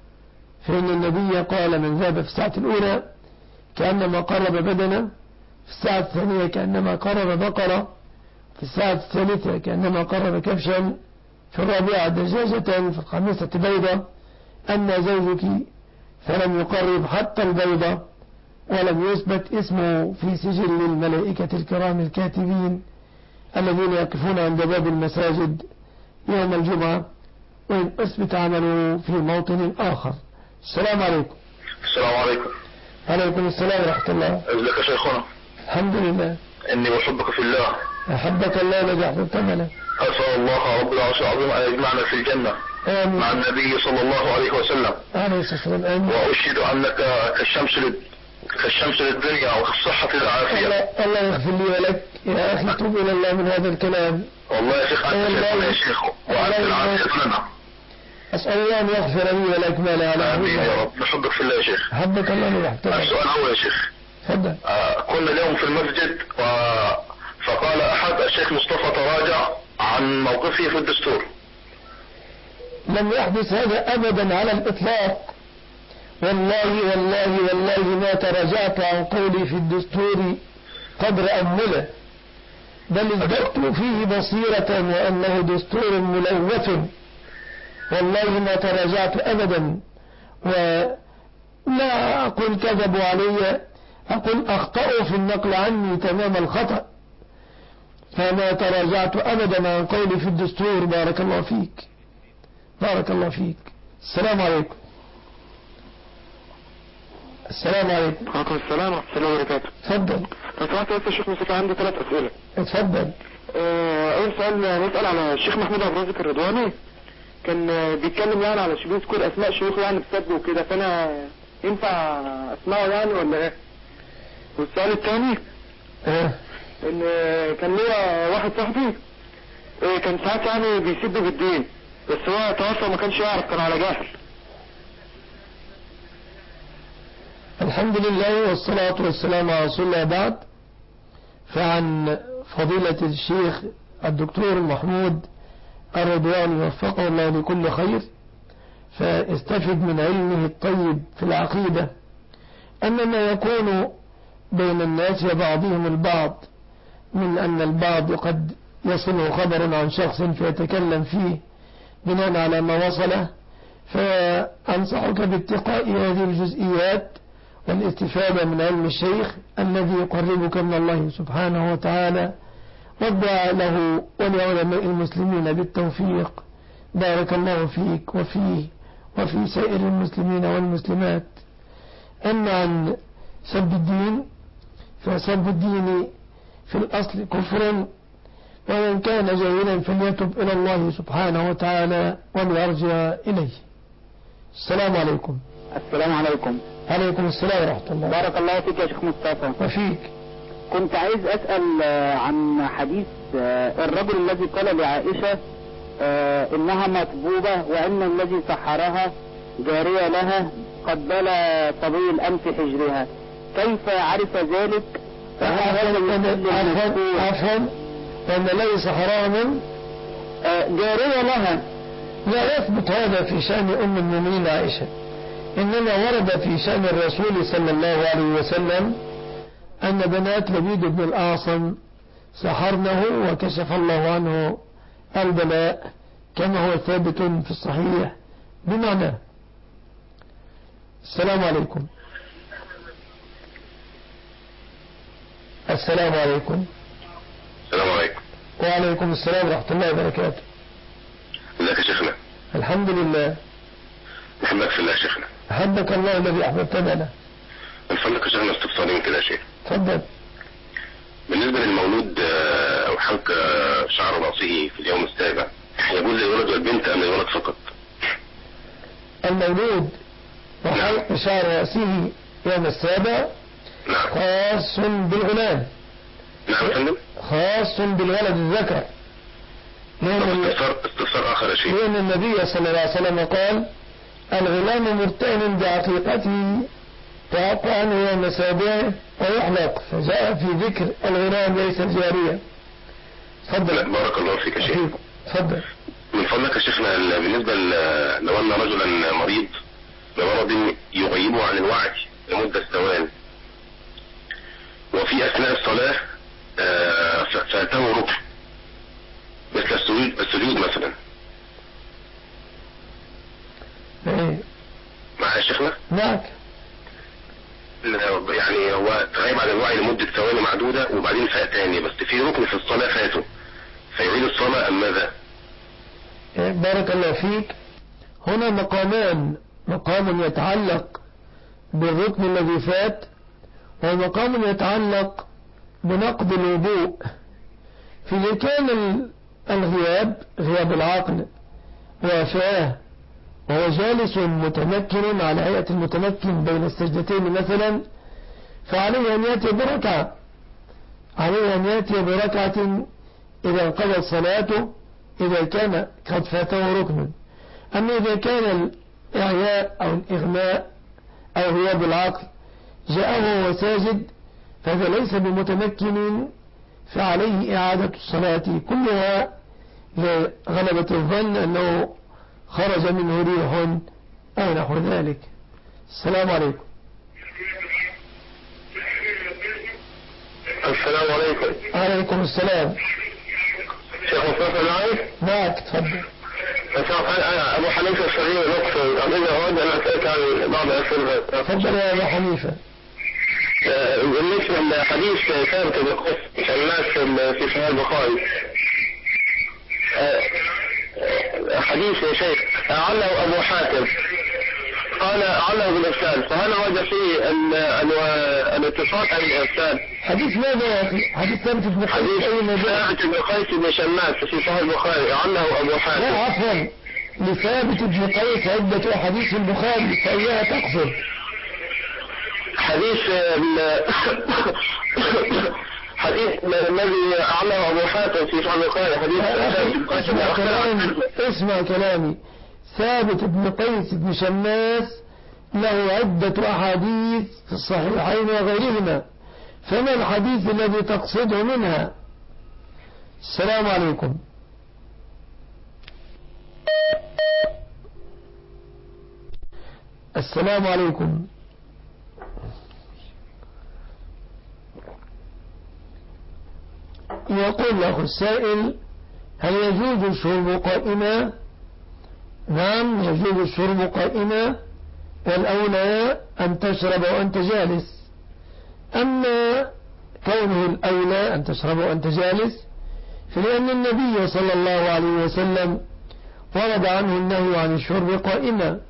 فإن النبي قال: من ذهب في الساعة الأولى كأنما قرب بدنه، في الساعة الثانية كأنما قرب بقرة، في الساعة الثالثة كأنما قرب كبشا، في الرابعة دجاجة، في الخامسة بيضة. أما زوجك فلم يقرب حتى البيضة، ولم يثبت اسمه في سجل الملائكة الكرام الكاتبين الذين يقفون عند باب المساجد يوم الجمعة، وإن أثبت عمله في موطن آخر. السلام عليكم. السلام عليكم. عليكم السلام ورحمة الله. ازيك يا شيخنا؟ الحمد لله. إني أحبك في الله. أحبك الله الذي أحببتنا. أسأل الله رب العرش العظيم أن يجمعنا في الجنة آمين. مع النبي صلى الله عليه وسلم. عليه الصلاة والسلام. وأشهد أنك كالشمس للدنيا والصحة للعافية. الله يغفر لي ولك يا أخي، توب إلى الله من هذا الكلام. والله يا شيخ أنت شيخنا يا شيخ، وأنت العافية لنا. أسأل الله أن يغفر لي ولك ما لا أعلم. آمين يا رب. نحبك في الله يا شيخ. حبك الله من يحترم. السؤال هو يا شيخ، تفضل. كنا اليوم في المسجد فقال أحد: الشيخ مصطفى تراجع عن موقفه في الدستور. لم يحدث هذا أبدا على الإطلاق، والله والله والله ما تراجعت عن قولي في الدستور قدر أمله، بل ازددت فيه بصيرة وأنه دستور ملوث. والله ما تراجعت أبدا، ولا أقول كذبوا علي، أقول أخطأوا في النقل عني تمام الخطأ، فما تراجعت أبدا عن قولي في الدستور. بارك الله فيك، بارك الله فيك. السلام عليكم. السلام عليكم. وعليكم السلام ورحمة الله وبركاته. تفضل. لو سمحت يا شيخ مصطفى، عندي 3 أسئلة. اتفضل. أول سؤال نسأل على الشيخ محمود عبد الرازق الرضواني، كان بيتكلم يعني على بيذكر أسماء شيوخ يعني بسبب وكده، فأنا ينفع أسمعه يعني ولا إيه؟ والسؤال الثاني إن كان ليا واحد صاحبي كان ساعات يعني بيسب بالدين، بس هو توفى ما كانش يعرف، كان على جهل. الحمد لله والصلاة والسلام على رسول الله. بعد، فعن فضيلة الشيخ الدكتور محمود الرضواني وفقه الله لكل خير، فاستفد من علمه الطيب في العقيدة أن ما يكون بين الناس وبعضهم البعض من أن البعض قد يصله خبر عن شخص فيتكلم فيه بناء على ما وصله، فأنصحك باتقاء هذه الجزئيات والاستفادة من علم الشيخ الذي يقربك من الله سبحانه وتعالى، والدعاء له ولعلماء المسلمين بالتوفيق. بارك الله فيك وفيه وفي سائر المسلمين والمسلمات. أما عن سب الدين فسب الدين في الأصل كفر، ومن كان جاهلا فليتب إلى الله سبحانه وتعالى وليرجع إليه. السلام عليكم. السلام عليكم. عليكم السلام ورحمة الله. بارك الله فيك يا شيخ مصطفى. وفيك. كنت عايز أسأل عن حديث الرجل الذي قال لعائشة إنها مطبوبة وأن الذي سحرها جارية لها قد بلى صبي الأم في حجرها، كيف عرف ذلك؟ عفوا وأن الذي سحرها من جارية لها. لا يثبت هذا في شأن أم المؤمنين عائشة، إنما ورد في شأن الرسول صلى الله عليه وسلم أن بنات لبيد بن الأعصم سحرنه وكشف الله عنه البلاء كما هو ثابت في الصحيح بمعنى. السلام عليكم. السلام عليكم. السلام عليكم. وعليكم السلام ورحمة الله وبركاته. ازيك يا شيخنا؟ الحمد لله. نحبك في الله يا شيخنا. أحبك الله الذي أحببتنا له. من فضلك يا شيخنا استفسارين كده يا شيخ. تفضل. بالنسبة للمولود أو حلق شعر رأسه في اليوم السابع، يجوز للولد والبنت أم للولد فقط؟ المولود وحلق شعر رأسه يوم السابع نعم. خاص بالغلام. نعم يا فندم. خاص بالولد الذكر. استفسار آخر يا شيخ. لأن النبي صلى الله عليه وسلم قال الغلام مرتهن بعقيقته تعق عنه يوم سابعه ويحلق، فجاء في ذكر الغلام ليس الجارية. تفضل. بارك الله فيك يا شيخ. تفضل. من فضلك يا شيخنا بالنسبة لو أن رجلا مريض بمرض يغيبه عن الوعي لمدة ثوان، وفي أثناء الصلاة فاته ركن مثل السجود مثلا. معايا يا شيخنا؟ معك. يعني هو غايب عن الوعي لمدة ثواني معدودة وبعدين فاق تاني، بس في ركن في الصلاة فاته، فيعيد الصلاة أم ماذا؟ بارك الله فيك. هنا مقامان، مقام يتعلق بالركن الذي فات، ومقام يتعلق بنقض الوضوء. في كان غياب العقل وفاه وهو جالس متمكن على هيئة المتمكن بين السجدتين مثلا، فعليه أن يأتي بركعة، عليه أن يأتي بركعة إذا انقضت صلاته إذا كان قد فاته ركن. أما إذا كان الإعياء أو الإغماء أو غياب العقل جاءه وهو ساجد فهذا ليس بمتمكن، فعليه إعادة الصلاة كلها لغلبة الظن أنه خرج منه ريح أو نحو ذلك. السلام عليكم. السلام عليكم. عليكم السلام. شيخ مصطفى معي؟ معك. تفضل. أبو حنيفة الصغير نقصد إذا أود أن أسألك عن بعض الأسئلة. تفضل يا أبو حنيفة. بالنسبة لحديث ثابت بن قيس شماس في صحيح البخاري، حديث يا شيخ عله أبو حاتم قال عله بالإرسال، فهل وجد فيه الاتصال أم الإرسال؟ حديث ماذا يا أخي؟ حديث ثابت بن قيس. حديث ثابت بن قيس بن شماس في صحيح البخاري عله أبو حاتم. لا عفوا، لثابت بن قيس عدة أحاديث البخاري، فإياها تقصد حديث الذي عمله أبو حاتم في صحيح البخاري حديث اسمع كلامي. ثابت بن قيس بن شماس له عدة أحاديث في الصحيحين وغيرهما، فما الحديث الذي تقصده منها؟ السلام عليكم. السلام عليكم. يقول الأخ السائل: هل يجوز الشرب قائما؟ نعم، يجوز الشرب قائما، والأولى أن تشرب وأنت جالس. أما كونه الأولى أن تشرب وأنت جالس فلأن النبي صلى الله عليه وسلم ورد عنه النهي عن الشرب قائما.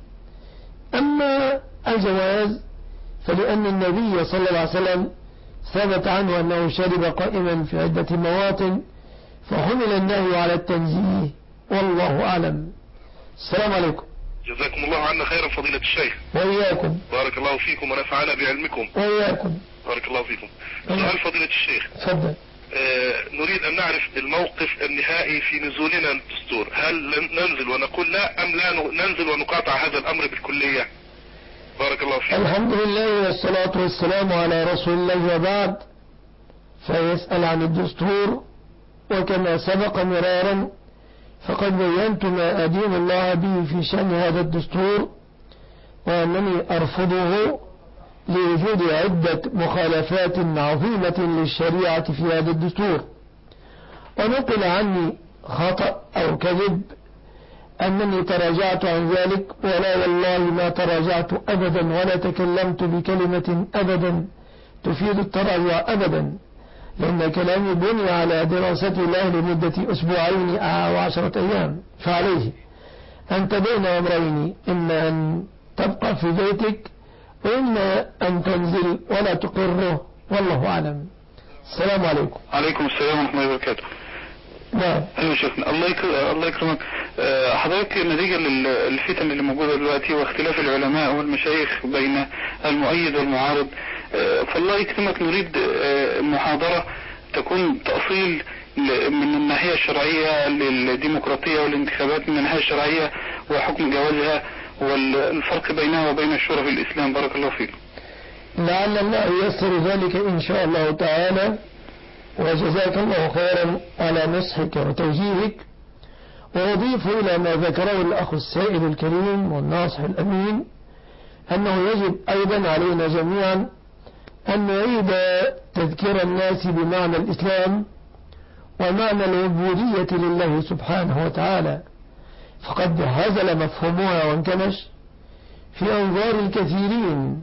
أما الجواز فلأن النبي صلى الله عليه وسلم ثبت عنه أنه شرب قائما في عدة مواطن، فحمل النهي على التنزيه، والله أعلم. السلام عليكم. جزاكم الله عنا خيرا فضيلة الشيخ. وإياكم. بارك الله فيكم ونفعنا بعلمكم. وإياكم. بارك الله فيكم. سؤال فضيلة الشيخ. تفضل. نريد أن نعرف الموقف النهائي في نزولنا الدستور، هل ننزل ونقول لا أم لا ننزل ونقاطع هذا الأمر بالكلية؟ بارك الله فيكم. الحمد لله والصلاة والسلام على رسول الله، وبعد. فيسأل عن الدستور، وكما سبق مرارا فقد بينت ما أدين الله به في شأن هذا الدستور، وأنني أرفضه لوجود عدة مخالفات عظيمة للشريعة في هذا الدستور. ونقل عني خطأ أو كذب أنني تراجعت عن ذلك، ولا والله ما تراجعت أبدا، ولا تكلمت بكلمة أبدا تفيد التراجع أبدا، لأن كلامي بني على دراسة الله لمدة أسبوعين أو 10 أيام. فعليه أنت بين أمرين: إما أن تبقى في بيتك، وإما أن تنزل ولا تقره، والله أعلم. السلام عليكم. عليكم السلام ورحمة الله وبركاته. نعم. أيوة شيخنا، الله يكرمك. حضرتك نتيجة للفتن اللي موجودة دلوقتي واختلاف العلماء والمشايخ بين المؤيد والمعارض، فالله يكرمك نريد محاضرة تكون تأصيل من الناحية الشرعية للديمقراطية والانتخابات من الناحية الشرعية وحكم جوازها والفرق بينها وبين الشورى في الإسلام. بارك الله فيك. لعل الله ييسر ذلك إن شاء الله تعالى، وجزاك الله خيرا على نصحك وتوجيهك. وأضيف إلى ما ذكره الأخ السائل الكريم والناصح الأمين أنه يجب أيضا علينا جميعا أن نعيد تذكير الناس بمعنى الإسلام ومعنى العبودية لله سبحانه وتعالى، فقد هزل مفهومها وانكمش في أنظار الكثيرين،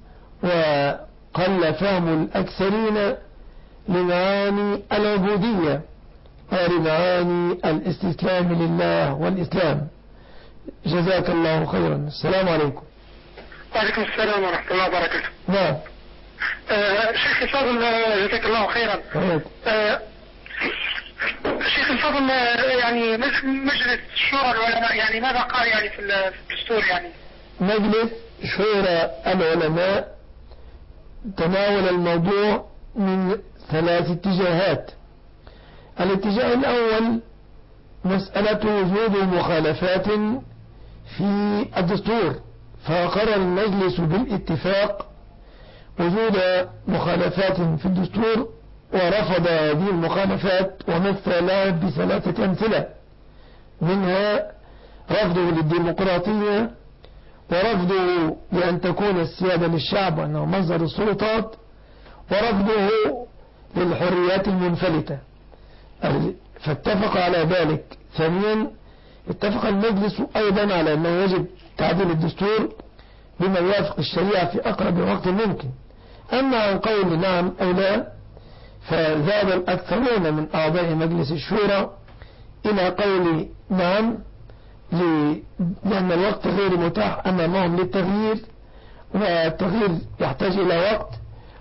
وقل فهم الأكثرين لمعاني العبودية ولمعاني الاستسلام لله والإسلام. جزاك الله خيرا. السلام عليكم. وعليكم السلام ورحمة الله وبركاته. نعم. شيخ الفاضل جزاك الله خيرا. شيخ الفاضل، يعني مجلس شورى العلماء يعني ماذا قال يعني في الدستور؟ يعني مجلس شورى العلماء تناول الموضوع من 3 اتجاهات. الاتجاه الأول مسألة وجود مخالفات في الدستور، فقرر المجلس بالاتفاق وجود مخالفات في الدستور، ورفض هذه المخالفات ومثلها ب3 أمثلة، منها رفضه للديمقراطية، ورفضه لأن تكون السيادة للشعب وأنه مصدر السلطات، ورفضه للحريات المنفلتة. فاتفق على ذلك. ثانيا اتفق المجلس أيضا على أنه يجب تعديل الدستور بما يوافق الشريعة في أقرب وقت ممكن. أما عن قول نعم أو لا فذهب الأكثرون من أعضاء مجلس الشورى إلى قول نعم، لأن الوقت غير متاح أمامهم للتغيير، والتغيير يحتاج إلى وقت.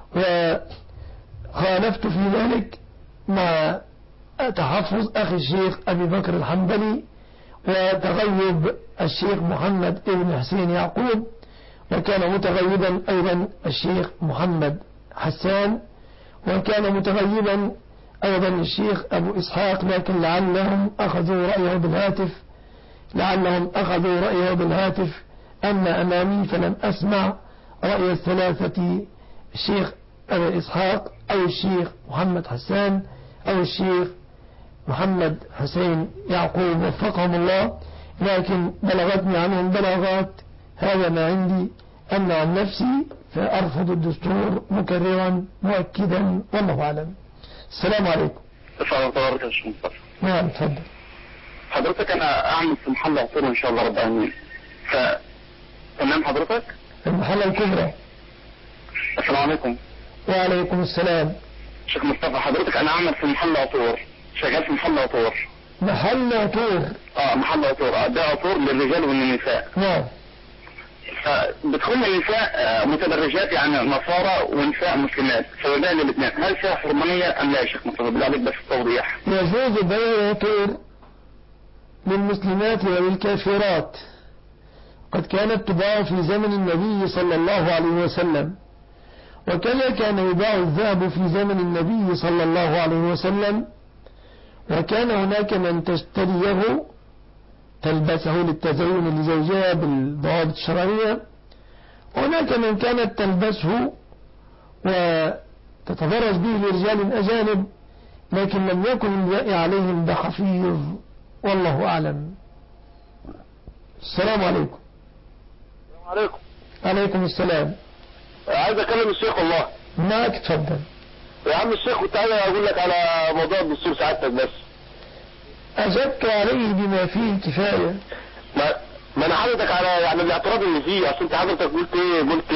وخالفت في ذلك مع تحفظ أخي الشيخ أبي بكر الحنبلي وتغيب الشيخ محمد ابن حسين يعقوب، وكان متغيبا أيضا الشيخ محمد حسان، وكان متغيبا أيضا الشيخ أبو إسحاق، لكن لعلهم أخذوا رأيه بالهاتف. أما أمامي فلم أسمع رأي ال3: الشيخ أبو إسحاق أو الشيخ محمد حسان أو الشيخ محمد حسين يعقوب وفقهم الله، لكن بلغتني عنهم بلاغات. هذا ما عندي. أما عن نفسي فأرفض الدستور مكررا مؤكدا، والله أعلم. السلام عليكم. اسال حضرتك يا شيخ مصطفى. نعم اتفضل. حضرتك انا اعمل في محل عطور ان شاء الله رب العالمين. تمام حضرتك؟ المحلة الكبرى. السلام عليكم. وعليكم السلام. شيخ مصطفى حضرتك انا اعمل في محل عطور، شغال في محل عطور. محل عطور. محل عطور، ادي عطور للرجال والنساء. نعم. فبتكون النساء متبرجات يعني نصارى ونساء مسلمات سوداء للاثنين، هل فيها حرمانية ام لا يا شيخ مصطفى؟ بالله عليك بس التوضيح. يجوز بيع العطور للمسلمات وللكافرات، قد كانت تباع في زمن النبي صلى الله عليه وسلم، وكذا كان يباع الذهب في زمن النبي صلى الله عليه وسلم، وكان هناك من تشتريه تلبسه للتزين لزوجها بالضوابط الشرعية، وهناك من كانت تلبسه وتتبرج به لرجال أجانب، لكن لم يكن البائع عليهم بحفيظ، والله أعلم. السلام عليكم. السلام عليكم. عليكم السلام. عايز اكلم الشيخ والله. معك تفضل. يا عم الشيخ كنت عايز اقول لك على موضوع الدستور سعادتك بس. أجبت عليه بما فيه كفاية. ما انا حضرتك على يعني الاعتراض اللي فيه، اصل انت حضرتك قلت ايه؟ قلت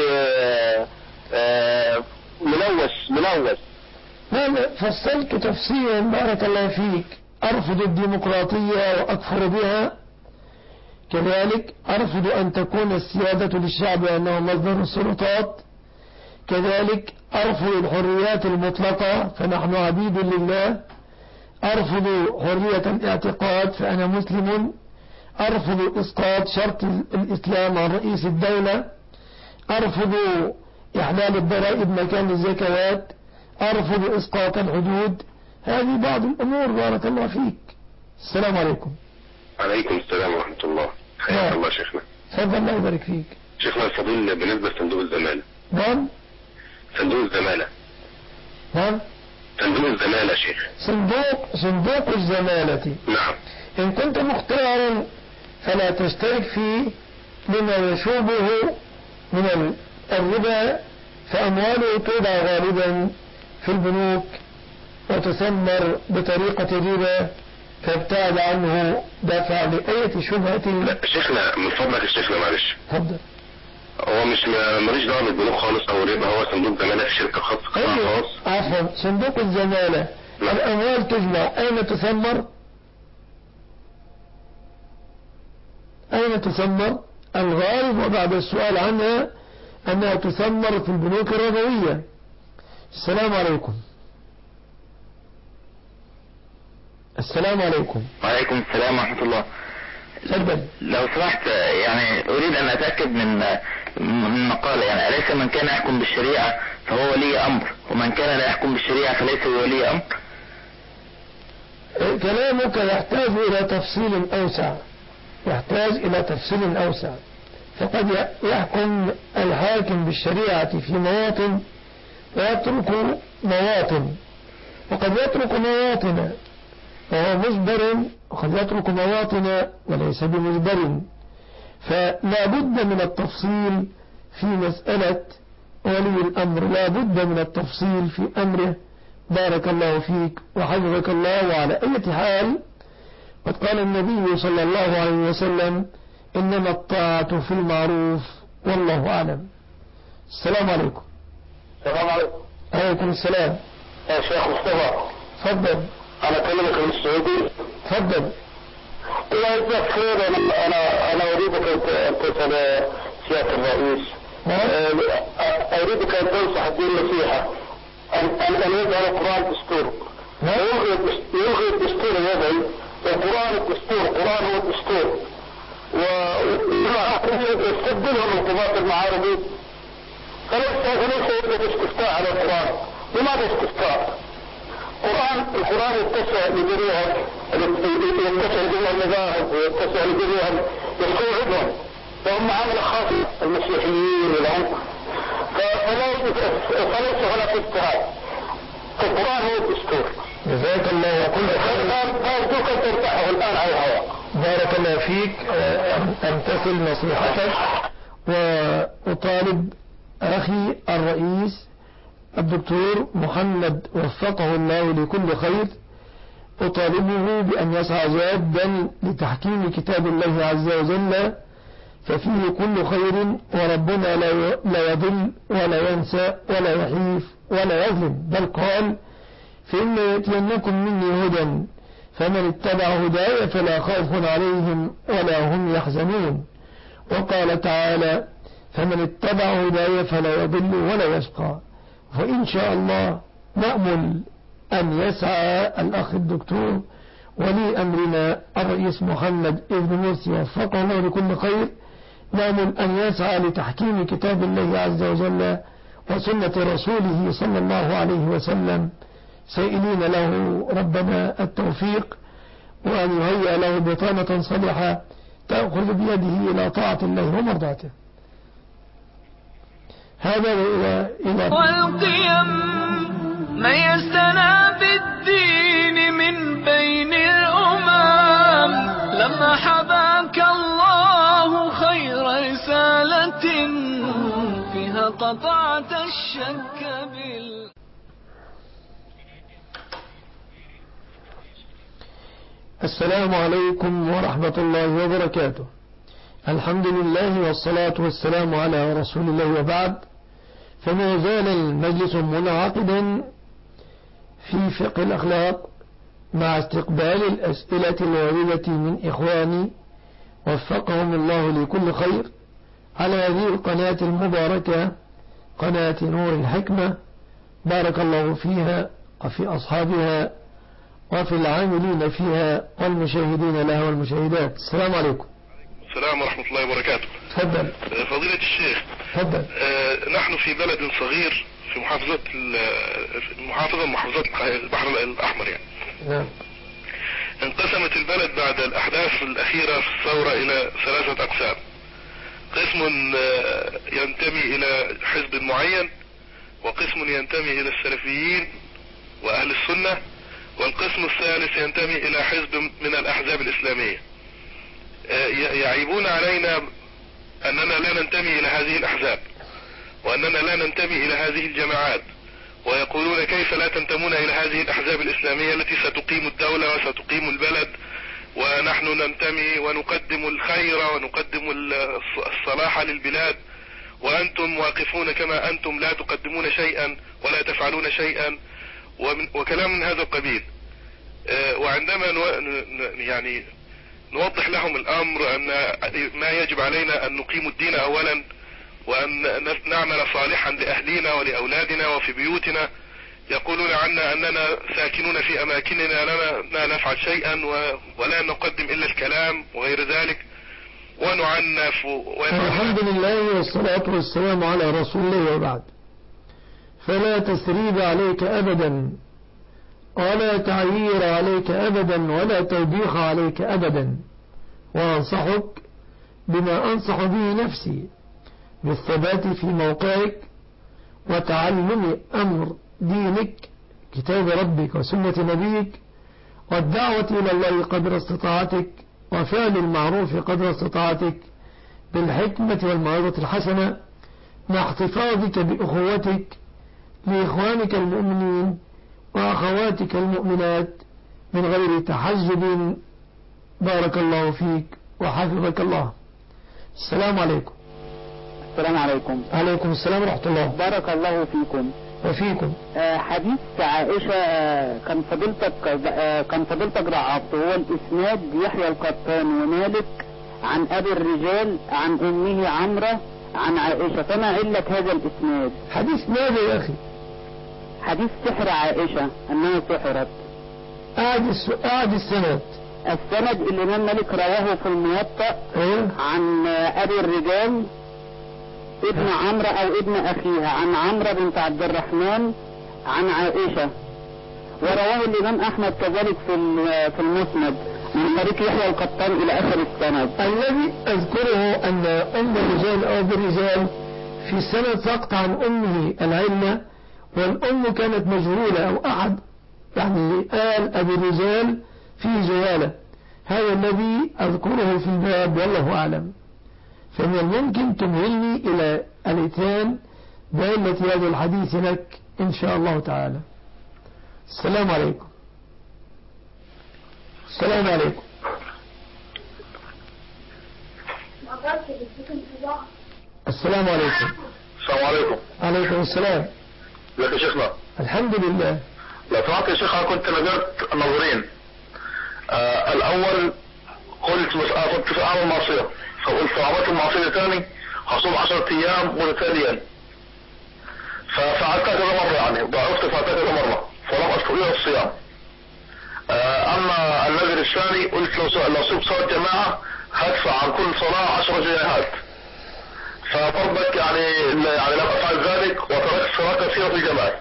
ملوث. لا فصلت تفصيلا بارك الله فيك. أرفض الديمقراطية وأكفر بها، كذلك أرفض أن تكون السيادة للشعب أنه مصدر السلطات، كذلك أرفض الحريات المطلقة فنحن عبيد لله، أرفض حرية الاعتقاد فأنا مسلم، أرفض إسقاط شرط الإسلام عن رئيس الدولة، أرفض إحلال الضرائب مكان الزكوات، أرفض إسقاط الحدود. هذه بعض الأمور بارك الله فيك. السلام عليكم. عليكم السلام ورحمة الله. حياك الله شيخنا. تفضل الله يبارك فيك. شيخنا الفضيل بالنسبة لصندوق الزمالة. نعم. صندوق الزمالة. نعم. صندوق الزمالة شيخ. صندوق الزمالة. نعم. إن كنت مختارا فلا تشترك فيه لما يشوبه من الربا، فأمواله تودع غالبا في البنوك وتثمر بطريقة الربا، فابتعد عنه دافع لأية شبهة. لا شيخنا من فضلك الشيخنا معلش. تفضل. هو مش ماليش دعوه بالبنوك خالص او ربا، هو صندوق زمالة في شركه خاصه خاص. عفوا صندوق الزمالة. الأموال تجمع أين تثمر؟ أين تثمر؟ الغالب وبعد السؤال عنها أنها تثمر في البنوك الربوية. السلام عليكم. السلام عليكم. وعليكم السلام ورحمة الله. تفضل. لو سمحت يعني أريد أن أتأكد من مقالة، يعني أليس من كان يحكم بالشريعة فهو ولي أمر، ومن كان لا يحكم بالشريعة فليس ولي أمر؟ كلامك يحتاج إلى تفصيل أوسع، فقد يحكم الحاكم بالشريعة في مواطن ويترك مواطن، وقد يترك مواطن وهو مجبر، وقد يترك مواطن وليس بمجبر. فلا بد من التفصيل في مسألة ولي الأمر، لا بد من التفصيل في أمره. بارك الله فيك وحفظك الله. وعلى أي حال قد قال النبي صلى الله عليه وسلم إنما الطاعة في المعروف، والله أعلم. السلام عليكم. السلام عليكم. عليكم السلام. يا شيخ مصطفى. تفضل. انا اكلمك من السعودية. تفضل. الله يجزاك خير. انا اريدك ان تسأل سيادة الرئيس. اريدك ان تنصح الدين نصيحة ان يجعل القرآن دستور، يلغي الدستور الوضعي، والقرآن الدستور، القرآن هو الدستور، ويستبدلهم القضاة المعارضين. فليس يوجد استفتاء على القرآن. لماذا استفتاء؟ القرآن يتسع لجميع المذاهب، ويتسع لجميع يستوعبهم، وهم عاملة خاصة المسيحيين والعمق، فليس هناك اجتهاد. القرآن هو الدستور. جزاك الله كل خير. أرجوك أن ترتاحه الآن على الهواء. بارك الله فيك. أمتثل نصيحتك، وأطالب أخي الرئيس الدكتور محمد وفقه الله لكل خير أطالبه بأن يسعى جادا لتحكيم كتاب الله عز وجل، ففيه كل خير، وربنا لا يضل ولا ينسى ولا يحيف ولا يظلم، بل قال: فإما يأتينكم مني هدى فمن اتبع هداي فلا خوف عليهم ولا هم يحزنون. وقال تعالى: فمن اتبع هداي فلا يضل ولا يشقى. فإن شاء الله نأمل أن يسعى الأخ الدكتور ولي أمرنا الرئيس محمد ابن مرسي وفقه الله لكل خير، نأمل أن يسعى لتحكيم كتاب الله عز وجل وسنة رسوله صلى الله عليه وسلم، سائلين له ربنا التوفيق، وأن يهيئ له بطانة صالحة تأخذ بيده إلى طاعة الله ومرضاته. هذا إلى والقيم ميزتنا بالدين من بين الأمم، لما حباك الله خير رسالة فيها قطعت الشك السلام عليكم ورحمة الله وبركاته. الحمد لله والصلاة والسلام على رسول الله، وبعد، فما زال المجلس منعقدا في فقه الأخلاق مع استقبال الأسئلة الواردة من إخواني وفقهم الله لكل خير على هذه القناة المباركة، قناة نور الحكمة، بارك الله فيها وفي أصحابها وفي العاملين فيها والمشاهدين لها والمشاهدات. السلام عليكم. السلام ورحمة الله وبركاته. تفضل فضيلة الشيخ. تفضل. نحن في بلد صغير في محافظات البحر الأحمر يعني. نعم. انقسمت البلد بعد الأحداث الأخيرة في الثورة إلى 3 أقسام. قسم ينتمي إلى حزب معين، وقسم ينتمي إلى السلفيين وأهل السنة، والقسم الثالث ينتمي إلى حزب من الأحزاب الإسلامية. يعيبون علينا أننا لا ننتمي إلى هذه الأحزاب، وأننا لا ننتمي إلى هذه الجماعات، ويقولون: كيف لا تنتمون إلى هذه الأحزاب الإسلامية التي ستقيم الدولة وستقيم البلد، ونحن ننتمي ونقدم الخير ونقدم الصلاح للبلاد، وأنتم واقفون كما أنتم لا تقدمون شيئا ولا تفعلون شيئا، وكلام من هذا القبيل. وعندما يعني نوضح لهم الأمر أن ما يجب علينا أن نقيم الدين أولا، وأن نعمل صالحا لأهلنا ولأولادنا وفي بيوتنا، يقولون عنا أننا ساكنون في أماكننا لا نفعل شيئا ولا نقدم إلا الكلام وغير ذلك، ونعنف الحمد لله والصلاة والسلام على رسول الله، وبعد، فلا تسريب عليك أبدا، ولا تعيير عليك أبدا، ولا توبيخ عليك أبدا، وأنصحك بما أنصح به نفسي، بالثبات في موقعك وتعلم أمر دينك، كتاب ربك وسنة نبيك، والدعوة إلى الله قدر استطاعتك، وفعل المعروف قدر استطاعتك، بالحكمة والموعظة الحسنة، مع احتفاظك بأخوتك لإخوانك المؤمنين وأخواتك المؤمنات من غير تحزب. بارك الله فيك وحفظك الله. السلام عليكم. السلام عليكم. عليكم السلام ورحمة الله. بارك الله فيكم وفيكم. حديث عائشة كان فضيلتك ضعفته، هو الإسناد يحيى القطان ومالك عن أبي الرجال عن أمه عمرة عن عائشة، فما علة هذا الإسناد؟ حديث ماذا يا أخي؟ حديث سحر عائشة أنها سحرت. أعد السند الإمام مالك رواه في الموطأ عن أبي الرجال ابن عمرو أو ابن أخيها عن عمرو بنت عبد الرحمن عن عائشة، ورواه الإمام أحمد كذلك في المسند من طريق يحيى القطان إلى آخر السند. الذي أذكره أن أم الرجال أو بالرجال في السند سقط عن أمه العلة، والأم كانت مجهولة، أو أحد يعني قال أبي الرجال في جهالة. هذا الذي أذكره في الباب والله أعلم. فمن الممكن تمهلني إلى الاتيان دالة هذا الحديث لك إن شاء الله تعالى. السلام عليكم. السلام عليكم. السلام عليكم. السلام عليكم. عليكم السلام. ازيك يا شيخنا؟ الحمد لله. لو سمحت يا شيخ، انا كنت نذرت نظرين. الاول قلت كنت في اعمال معصيه، فقلت لو عملت المعصيه تاني هصوم 10 ايام متتاليا، ففعلتها كذا مره، يعني ضعفت فعلتها كذا مره فلم استطيع الصيام. اما النذر الثاني قلت لو صمت صلاه جماعه هدفع عن كل صلاه 10 جنيهات، فبرضك يعني لم افعل ذلك وتركت صلاه كثيره في الجماعه،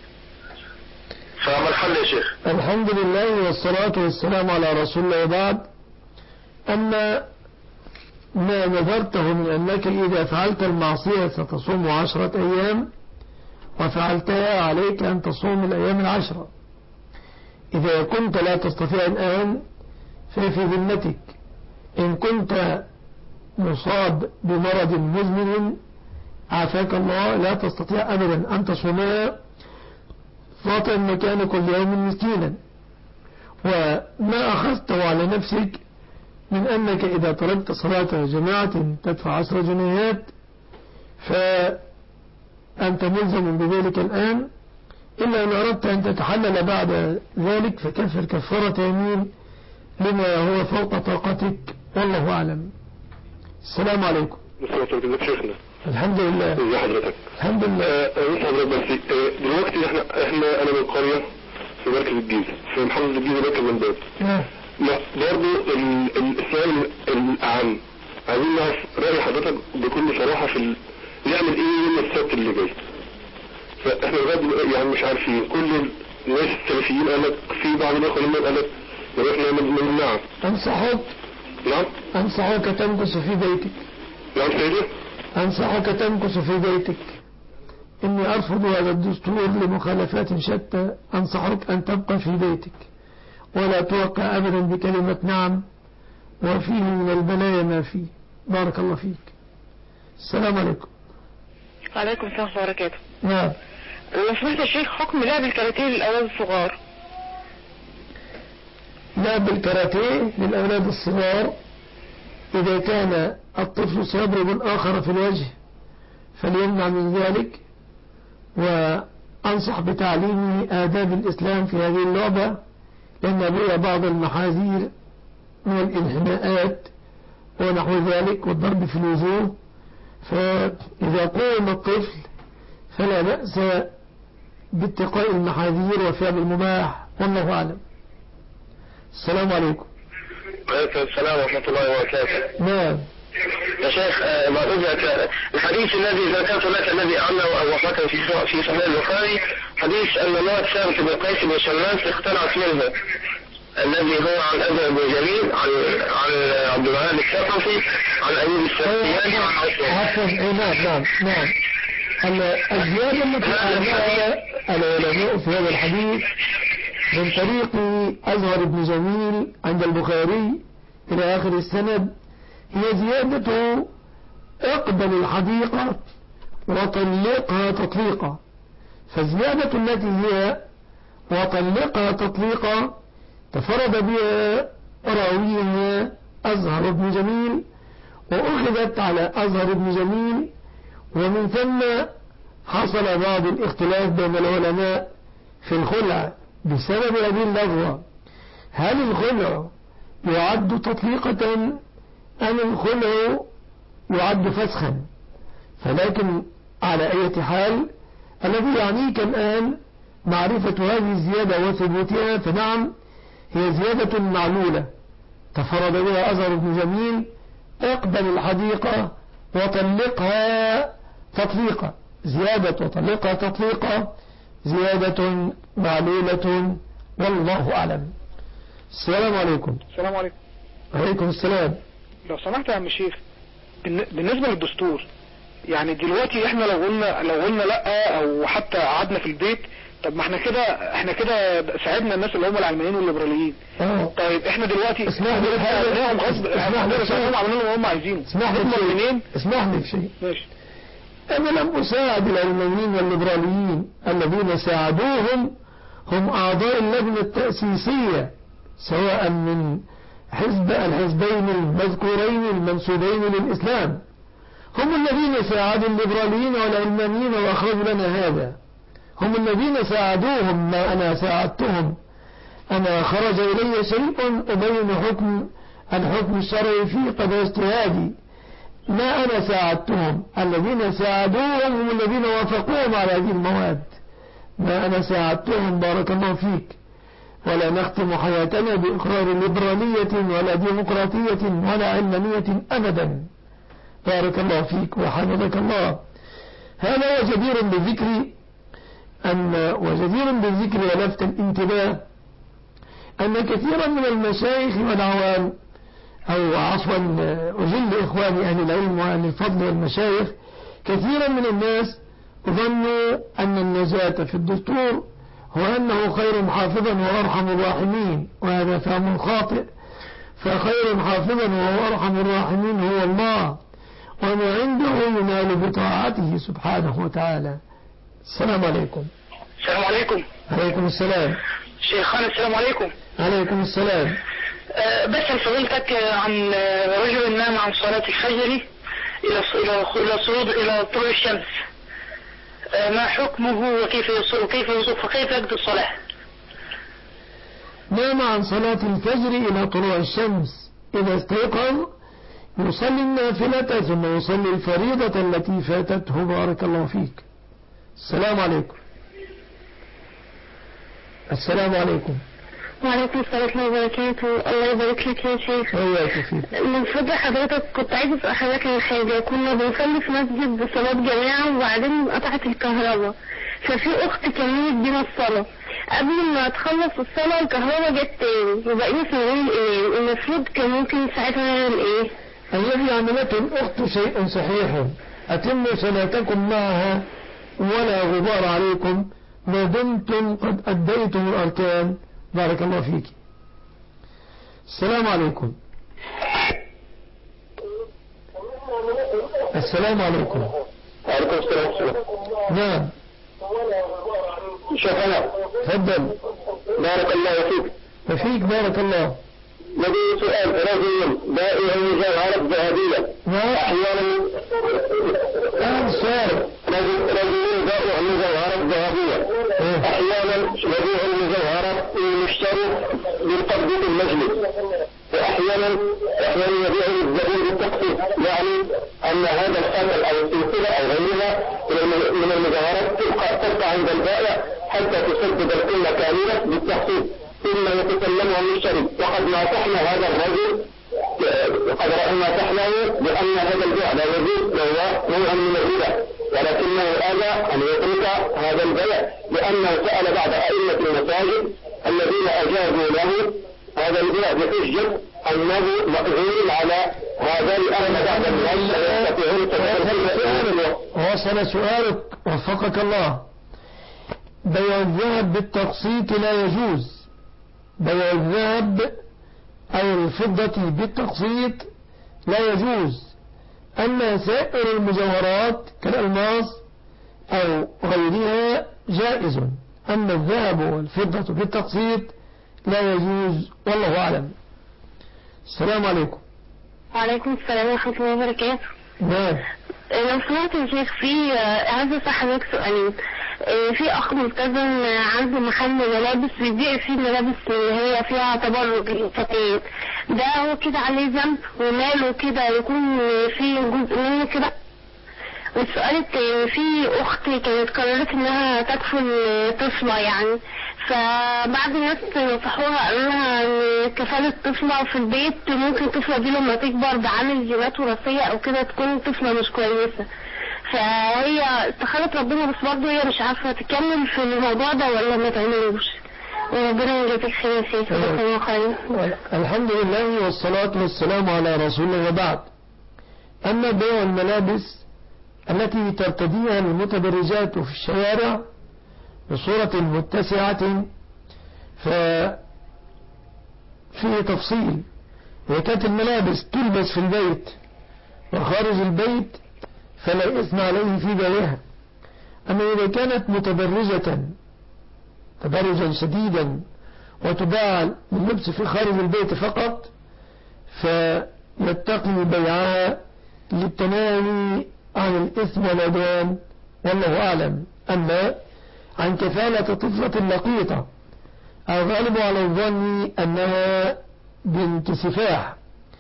فما الحل يا شيخ؟ الحمد لله والصلاة والسلام على رسول الله. وبعد، أما ما نذرته من أنك إذا فعلت المعصية ستصوم 10 أيام وفعلتها عليك أن تصوم الأيام 10. إذا كنت لا تستطيع الآن ففي ذمتك، إن كنت مصاب بمرض مزمن عافاك الله لا تستطيع أبدا أن تصومها، فاطم مكان كل يوم مسكينا. وما أخذته على نفسك من أنك إذا تركت صلاة جماعة تدفع 10 جنيهات فأنت ملزم بذلك الآن، إلا أن أردت أن تتحلل بعد ذلك فكفر كفارة يمين لما هو فوق طاقتك، والله أعلم. السلام عليكم. ازيك شيخنا؟ الحمد لله. ازي حضرتك؟ الحمد لله. بس دلوقتي انا من قرية في مركز الجيزة، في محافظة الجيزة مركز من باب. لا برضه السؤال الأعم، عايزين نعرف رأي حضرتك بكل صراحة في نعمل ايه يوم السبت اللي جاي؟ فاحنا لغاية يعني مش عارفين، كل الناس السلفيين قال لك، في بعض الاخوة لما قال لك لو احنا نمنعه. أنصحك تمكث في بيتك. نعم سيدي؟ أنصحك تمكث في بيتك. إني أرفض هذا الدستور لمخالفات شتى. أنصحك أن تبقى في بيتك ولا توقع أبدا بكلمة نعم، وفيه من البلايا ما فيه. بارك الله فيك. السلام عليكم. وعليكم السلام ورحمة الله وبركاته. نعم. لو سمحت يا شيخ، حكم لعب الكاراتيه للأولاد الصغار؟ لعب الكاراتيه للأولاد الصغار إذا كان الطفل سيضرب الآخر في الوجه فليمنع من ذلك، وأنصح بتعليمه آداب الإسلام في هذه اللعبة، لأن بها بعض المحاذير من الانحناءات ونحو ذلك والضرب في الوجوه. فإذا قوم الطفل فلا بأس باتقاء المحاذير وفعل المباح، والله أعلم. السلام عليكم. وعليكم السلام ورحمة الله وبركاته. نعم يا شيخ، ما رجعت الحديث الذي ذكرت لك الذي عنه وفاته في صحيح البخاري، حديث أن موت ثابت بن قيس بن شماس اختلعت منه، الذي هو عن أبي بن جميل عن عبد الوهاب الثقفي عن أيوب السختياني عن نعم. الزيادة التي قالها العلماء في هذا الحديث من طريق أزهر بن جميل عند البخاري إلى آخر السند هي زيادة اقبل الحديقة وطلقها تطليقا. فالزيادة التي هي وطلقها تطليقا تفرد بها راويها أزهر بن جميل، وأخذت على أزهر بن جميل، ومن ثم حصل بعض الاختلاف بين العلماء في الخلع بسبب هذه اللغوة. هل الخلع يعد تطليقة أم الخلع يعد فسخا؟ فلكن على أي حال الذي يعنيك الآن معرفة هذه الزيادة وثبوتها، فنعم هي زيادة معلولة تفرد بها أزهر بن جميل، اقبل الحديقة وطلقها تطليقا. زيادة وطلقها تطليقا زيادة معلولة، والله أعلم. السلام عليكم. السلام عليكم. عليكم السلام. لو سمحت يا عم الشيخ، بالنسبة للدستور، يعني دلوقتي احنا لو قلنا لا او حتى قعدنا في البيت، طب ما احنا كده ساعدنا الناس اللي هم العلمانيين والليبراليين. طيب احنا دلوقتي اسمح لي هم عايزينه. اسمح لي في شيء. ماشي. أنا لم أساعد العلمانيين والليبراليين، الذين ساعدوهم هم أعضاء اللجنة التأسيسية سواء من الحزبين المذكورين المنسوبين للإسلام، هم الذين ساعدوا الليبراليين والعلمانيين وأخرجوا لنا هذا، هم الذين ساعدوهم ما أنا ساعدتهم. أنا خرج إلي شريك أبين الحكم الشرعي في قضايا اجتهادي، ما أنا ساعدتهم، الذين ساعدوهم هم الذين وافقوهم على هذه المواد، ما أنا ساعدتهم. بارك الله فيك. ولا نختم حياتنا بإقرار ليبرالية ولا ديمقراطية ولا علمانية أبدا. بارك الله فيك وحفظك الله. هذا وجدير بالذكر ولفت الانتباه أن كثيرا من المشايخ والعوام، أو عفوا أجل إخواني أهل العلم وأهل الفضل والمشايخ، كثيرا من الناس ظنوا أن النجاة في الدستور هو أنه خير حافظا وأرحم الراحمين، وهذا فهم خاطئ. فخير حافظا وهو أرحم الراحمين هو الله، وما عنده ينال بطاعته سبحانه وتعالى. السلام عليكم. السلام عليكم. عليكم السلام. شيخنا السلام عليكم. عليكم السلام. بسأل فضيلتك عن رجل نام عن صلاة الفجر إلى طلوع الشمس، ما حكمه وكيف يصوم وكيف يقضي الصلاة؟ نام عن صلاة الفجر إلى طلوع الشمس، إذا استيقظ يصلي النافلة ثم يصلي الفريضة التي فاتته. بارك الله فيك. السلام عليكم. السلام عليكم. وعليكم السلام ورحمة الله وبركاته. الله يبارك لك يا شيخ. من فضل حضرتك كنت عايز اسأل حضرتك عن حاجة. كنا بنصلي في مسجد بصلاة جماعة وبعدين قطعت الكهرباء، ففي أخت كملت بينا الصلاة، قبل ما تخلص الصلاة الكهرباء جت تاني وبقينا في الإمام. المفروض كان ممكن ساعتها نعمل إيه؟ الذي عملته الأخت شيء صحيح، أتموا صلاتكم معها ولا غبار عليكم ما دمتم قد أديتم الأركان. بارك الله فيك. السلام عليكم. السلام عليكم. وعليكم السلام. نعم. شيخنا تفضل. بارك الله فيك. وفيك بارك الله. لدي سؤال. رجل بائع مجوهرات ذهبية أحيانا السؤال. رجل بائع مجوهرات ذهبية أحيانا يبيع المجوهرات المشتري بالقبض المجلس، وأحيانا يبيع الزبون بالتقسيط، يعني أن هذا الخاتم أو السلسلة أو غيرها من المجوهرات تبقى عند البائع حتى تسدد القيمة كاملة بالتقسيط ثم يتسلمها المشتري. وقد ناصحنا هذا الرجل، قد ناصحناه بأن هذا البيع لا يجوز وهو نوع من الربا، ولكنه أبى أن يترك هذا البيع لأنه سأل بعض أئمة المساجد الذين أجازوا له هذا البيع بحجة أنه مأذون على هذا، لأن بعض الناس لا يستطيعون تفسير. وصل سؤالك وفقك الله. بيع الذهب بالتقسيط لا يجوز. بيع الذهب أو الفضة بالتقسيط لا يجوز. أما سائر المجوهرات كالألماس أو غيرها جائز، أما الذهب والفضة بالتقسيط لا يجوز، والله أعلم. السلام عليكم. وعليكم السلام ورحمة الله وبركاته. نعم. لو سمعت يا شيخ، عايز اسال حضرتك سؤالين. في اخ ملتزم عنده محل ملابس بيبيع فيه ملابس اللي هي فيها تبرج للفتيات، ده هو كده عليه ذنب وماله كده يكون في جزء منه كده؟ والسؤال التاني، في اخت كانت قررت انها تدخل طفلة يعني، فبعد الناس نصحوها قالوا لها ان كفالة طفلة في البيت ممكن الطفلة دي لما تكبر بعمل جينات وراثية او كده تكون طفلة مش كويسة، فهي استخارت ربنا بس برضه هي مش عارفة تكمل في الموضوع ده ولا ما تعملوش. وربنا يجزيك خير يا شيخ. الحمد لله والصلاة والسلام على رسول الله. وبعد، أما بيع الملابس التي ترتديها المتبرجات في الشوارع بصورة متسعة ففيه تفصيل. إذا كانت الملابس تلبس في البيت وخارج البيت فلا إثم عليه في بيعها. أما إذا كانت متبرجة تبرجا شديدا وتباع لللبس في خارج البيت فقط فيتقي بيعها للتناهي عن الإثم والعدوان والله أعلم. أما عن كفالة طفلة لقيطة الغالب على الظن أنها بنت سفاح،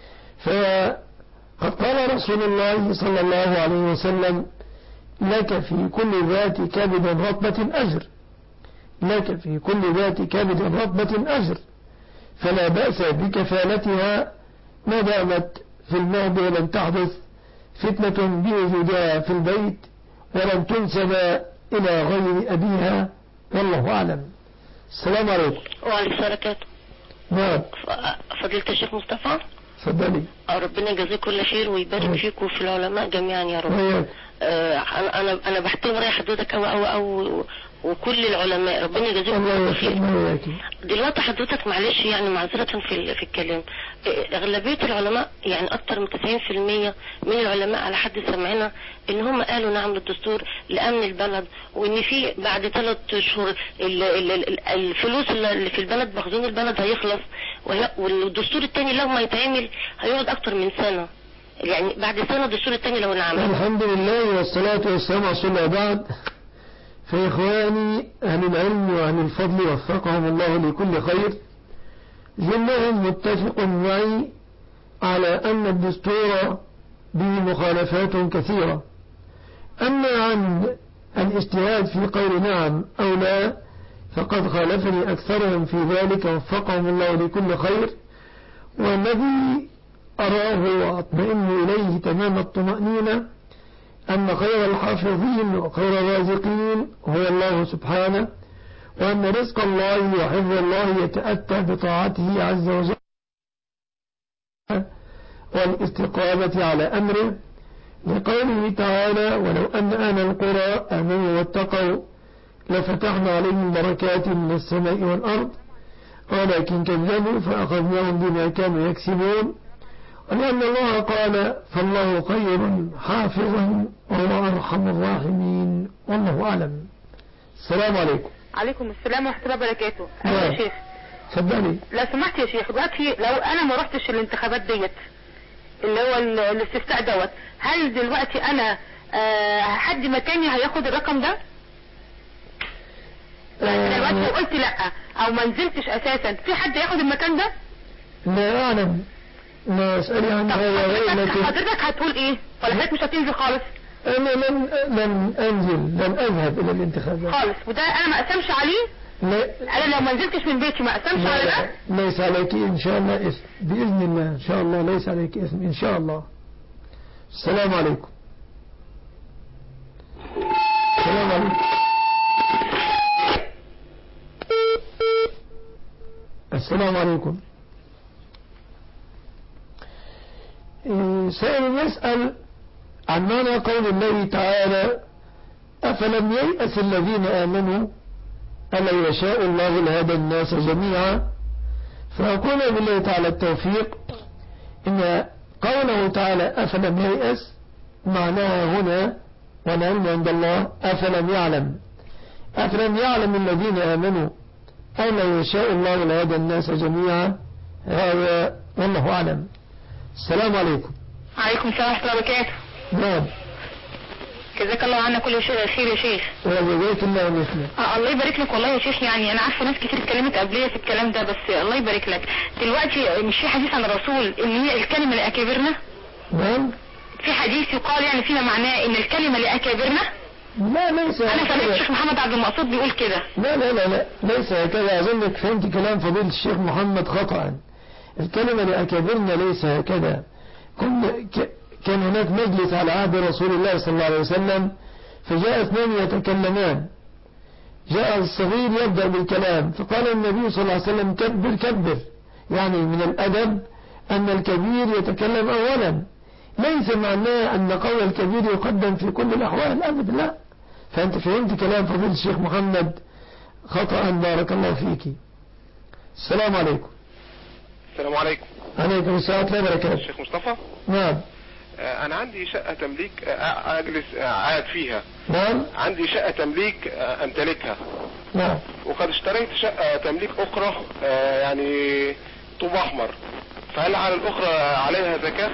فقد قال رسول الله صلى الله عليه وسلم لك في كل ذات كبد رطبة أجر، لك في كل ذات كبد رطبة أجر، فلا بأس بكفالتها ما دامت في المهد ولم تحدث فتنة بوجودها في البيت ولم تنسب إلى غير أبيها والله أعلم. السلام عليكم. وعليكم السلام وبركاته. نعم. فضيلة الشيخ مصطفى. تفضلي. ربنا يجزيك كل خير ويبارك فيك وفي العلماء جميعا يا رب. انا بحترم رأي حضرتك أوي وكل العلماء ربنا يجزيكم كل خير. دلوقتي حضرتك معلش يعني معذرة في الكلام، اغلبية العلماء يعني اكتر من 90% من العلماء على حد سمعنا ان هم قالوا نعم للدستور لامن البلد، وان في بعد 3 اشهر الفلوس اللي في البلد مخزون البلد هيخلص، والدستور التاني لو ما يتعمل هيقعد اكتر من سنة، يعني بعد سنة الدستور التاني لو نعمل. الحمد لله والصلاة والسلام على رسول الله. بعد فإخواني أهل العلم وأهل الفضل وفقهم الله لكل خير جميعهم متفق معي على أن الدستور به مخالفات كثيرة. أما عن الاجتهاد في قول نعم أو لا فقد خالفني أكثرهم في ذلك وفقهم الله لكل خير، والذي أراه وأطمئن إليه تمام الطمأنينة أن خير الحافظين وخير الرازقين هو الله سبحانه، وأن رزق الله وحفظ الله يتأتى بطاعته عز وجل والاستقامة على أمره، لقوله تعالى ولو أن أهل القرى آمنوا واتقوا لفتحنا عليهم بركات من السماء والأرض ولكن كذبوا فأخذناهم بما كانوا يكسبون، ولأن الله قال فالله خير حافظا وهو أرحم الراحمين والله أعلم. السلام عليكم. عليكم السلام ورحمة الله وبركاته. يا شيخ تفضلي. لو سمحت يا شيخ، دلوقتي لو أنا ما رحتش الانتخابات ديت اللي هو الاستفتاء دوت، هل دلوقتي أنا حد مكاني هياخد الرقم ده؟ يعني دلوقتي قلت لأ أو ما نزلتش أساسا، في حد ياخد المكان ده؟ لا أعلم، ما اسألي عن هذا. حضرتك هتقول ايه؟ ولا حضرتك مش هتنزل خالص؟ انا لن انزل، لن اذهب الى الانتخابات خالص، وده انا ما اقسمش عليه؟ لا، انا لو ما نزلتش من بيتي ما اقسمش على ده؟ ليس عليك ان شاء الله اسم باذن الله، ان شاء الله ليس عليك اسم ان شاء الله. السلام عليكم. السلام عليكم. السلام عليكم. سائل يسأل عن معنى قول الله تعالى أفلم ييأس الذين آمنوا ألا يشاء الله لهدى الناس جميعا، فأقول بالله تعالى التوفيق إن قوله تعالى أفلم ييأس معناها هنا والعلم عند الله أفلم يعلم الذين آمنوا ألا يشاء الله لهدى الناس جميعا، هذا والله أعلم. السلام عليكم. عليكم السلام ورحمة الله وبركاته. نعم. جزاك الله عنا كل شيء خير يا شيخ. وجزاك الله مثلك. الله يبارك لك والله يا شيخ، يعني انا عارفه ناس كتير اتكلمت قبليه في الكلام ده، بس الله يبارك لك. دلوقتي مش في حديث عن الرسول ان هي الكلمه لاكابرنا؟ نعم. في حديث يقال يعني فيما معناه ان الكلمه لاكابرنا؟ لا ليس. انا سمعت الشيخ محمد عبد المقصود بيقول كده. لا ليس هكذا، اظنك فهمت كلام فضيلة الشيخ محمد خطأ. الكلمة لأكابرنا ليس هكذا. كان هناك مجلس على عهد رسول الله صلى الله عليه وسلم، فجاء اثنان يتكلمان، جاء الصغير يبدأ بالكلام فقال النبي صلى الله عليه وسلم كبر، يعني من الأدب أن الكبير يتكلم أولا، ليس معناه أن قول الكبير يقدم في كل الأحوال أبدا، لا. فأنت فهمت كلام فضيلة الشيخ محمد خطأ، بارك الله فيك. السلام عليكم. السلام عليكم. عليكم السلام ورحمة الله وبركاته. الشيخ مصطفى. نعم. أنا عندي شقة تمليك أجلس قاعد فيها. نعم. عندي شقة تمليك أمتلكها. نعم. وقد اشتريت شقة تمليك أخرى يعني طوب أحمر، فهل على الأخرى عليها زكاة؟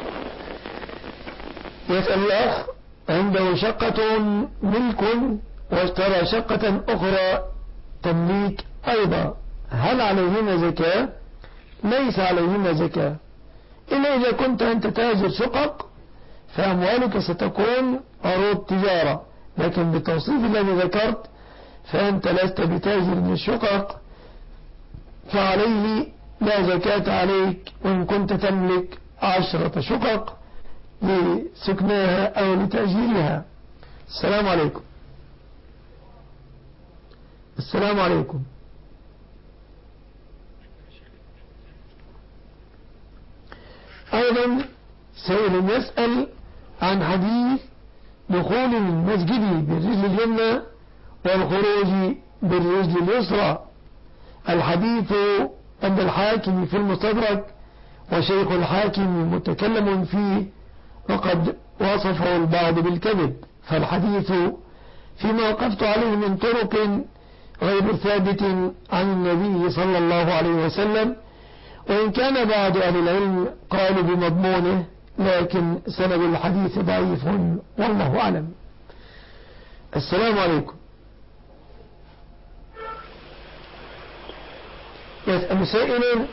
يسأل الأخ عنده شقة ملك واشترى شقة أخرى تمليك أيضا، هل عليهما زكاة؟ ليس عليهما زكاة، إلا إذا كنت أنت تاجر شقق فأموالك ستكون عروض تجارة، لكن بالتوصيف الذي ذكرت فأنت لست بتاجر من الشقق فعليه لا زكاة عليك وإن كنت تملك 10 شقق لسكنها أو لتأجيرها. السلام عليكم. السلام عليكم. أيضا سائل يسأل عن حديث دخول المسجد بالرجل اليمنى والخروج بالرجل اليسرى. الحديث عند الحاكم في المستدرك وشيخ الحاكم متكلم فيه وقد وصفه البعض بالكذب، فالحديث فيما وقفت عليه من طرق غير ثابت عن النبي صلى الله عليه وسلم، وإن كان بعض أهل العلم قالوا بمضمونه، لكن سند الحديث ضعيف والله أعلم. السلام عليكم. يسأل سائل.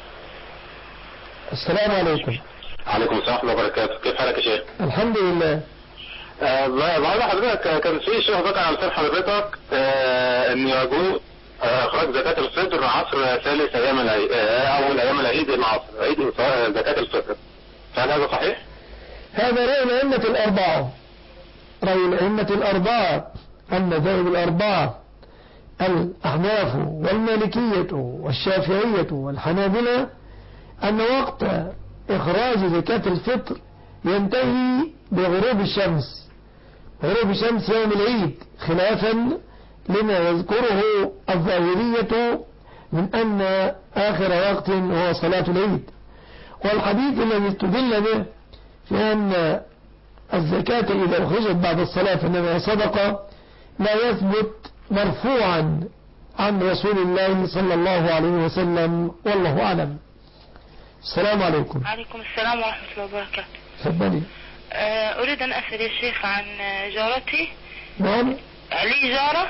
السلام عليكم. عليكم السلام ورحمة الله وبركاته، كيف حالك يا شيخ؟ الحمد لله. بعد حضرتك كان في شيخ ذكر على لسان حضرتك ان يجوز اخراج زكاة الفطر عصر ثالث ايام العيد، اول ايام العيد العصر، عيد زكاة الفطر، فهل هذا صحيح؟ هذا رأي الأئمة الأربعة، رأي الأئمة الأربعة المذاهب الأربعة الأحناف والمالكية والشافعية والحنابلة أن وقت إخراج زكاة الفطر ينتهي بغروب الشمس، غروب شمس يوم العيد، خلافا لما يذكره الظاهرية من أن آخر وقت هو صلاة العيد. والحديث الذي استدل به في أن الزكاة إذا أخرجت بعد الصلاة فإنما صدقة لا يثبت مرفوعا عن رسول الله صلى الله عليه وسلم، والله أعلم. السلام عليكم. عليكم السلام ورحمة الله وبركاته. تفضلي. أريد أن أسأل يا شيخ عن جارتي. نعم. لي جارة.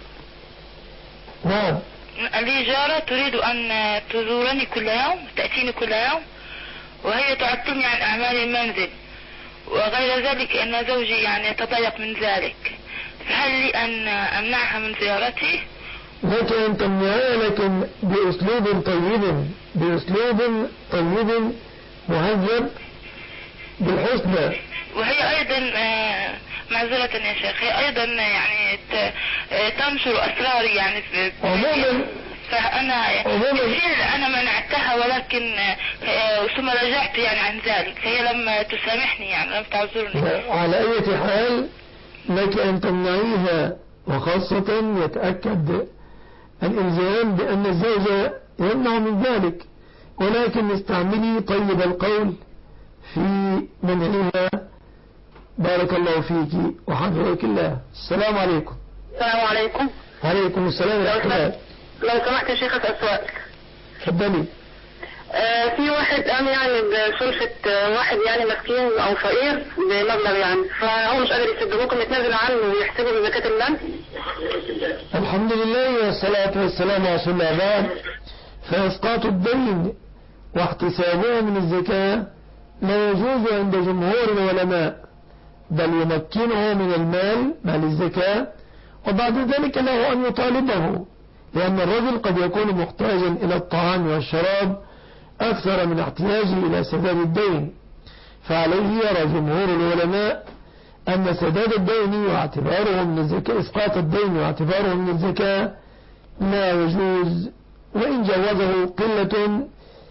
نعم. لي جارة تريد أن تزورني كل يوم، تأتيني كل يوم، وهي تعطلني عن أعمال المنزل، وغير ذلك أن زوجي يعني يتضايق من ذلك، فهل لي أن أمنعها من زيارتي؟ لك أن تمنعها، لكن بأسلوب طيب، بأسلوب طيب مهذب بالحسنى. وهي أيضا معذرة يا شيخ، هي أيضا يعني تنشر أسراري يعني في عموما، فأنا أنا منعتها، ولكن ثم رجعت يعني عن ذلك، فهي لم تسامحني يعني لم تعذرني. على أي حال لك أن تمنعيها، وخاصة يتأكد الإلزام بأن الزوج يمنع من ذلك، ولكن استعملي طيب القول في منعها. بارك الله فيك وحفظك الله. السلام عليكم. السلام عليكم. عليكم السلام ورحمة الله. لو سمحت يا شيخ أسأل سؤال. تفضلي. في واحد قام يعني بسلفة واحد يعني مسكين أو فقير بمبلغ يعني، فهو مش قادر يسد، ممكن يتنازل عنه ويحسبه بزكاة المال؟ الحمد لله والصلاة والسلام على رسول الله. بعد، فإسقاط الدين واحتسابه من الزكاة لا يجوز عند جمهور العلماء، بل يمكنه من المال، مال الزكاة، وبعد ذلك له أن يطالبه، لأن الرجل قد يكون محتاجا إلى الطعام والشراب أكثر من احتياجه إلى سداد الدين، فعليه يرى جمهور العلماء أن سداد الدين واعتباره من الزكاة، إسقاط الدين واعتباره من الزكاة لا يجوز، وإن جوزه قلة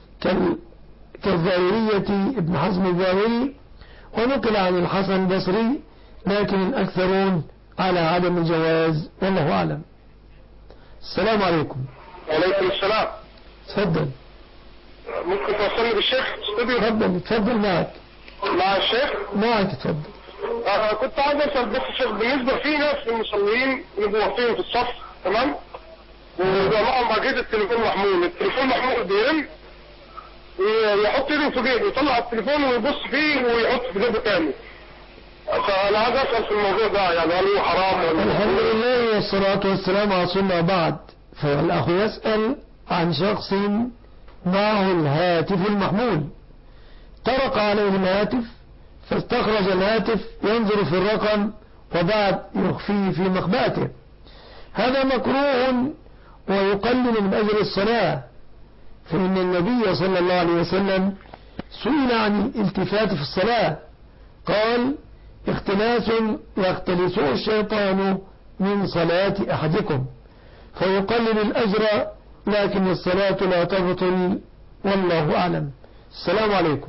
كالظاهرية ابن حزم الظاهري، ونقل عن الحسن البصري، لكن الأكثرون على عدم الجواز، والله أعلم. السلام عليكم. وعليكم السلام. تفضل. ممكن توصلني بالشيخ استوديو؟ تفضل معك. مع الشيخ؟ معك تفضل. كنت عايز اسال بس الشيخ، بالنسبه في ناس المصلين يبقوا واقفين في الصف، تمام؟ ومعهم اجهزه تليفون محمول، التليفون محمول بيرن يحط ايده في جيبه، يطلع التليفون ويبص فيه ويحط في جيبه تاني. فانا عايز اسال في الموضوع ده، يعني هل هو حرام ولا؟ الحمد لله والصلاة والسلام على رسول الله. بعد، فالأخ يسأل عن شخص معه الهاتف المحمول، طرق عليه الهاتف فاستخرج الهاتف ينظر في الرقم وبعد يخفيه في مخبأته. هذا مكروه ويقلل من أجل الصلاة، فإن النبي صلى الله عليه وسلم سئل عن الالتفات في الصلاة قال: اختلاس يختلسه الشيطان من صلاة أحدكم، فيقلل الأجر لكن الصلاة لا تبطل، والله أعلم. السلام عليكم.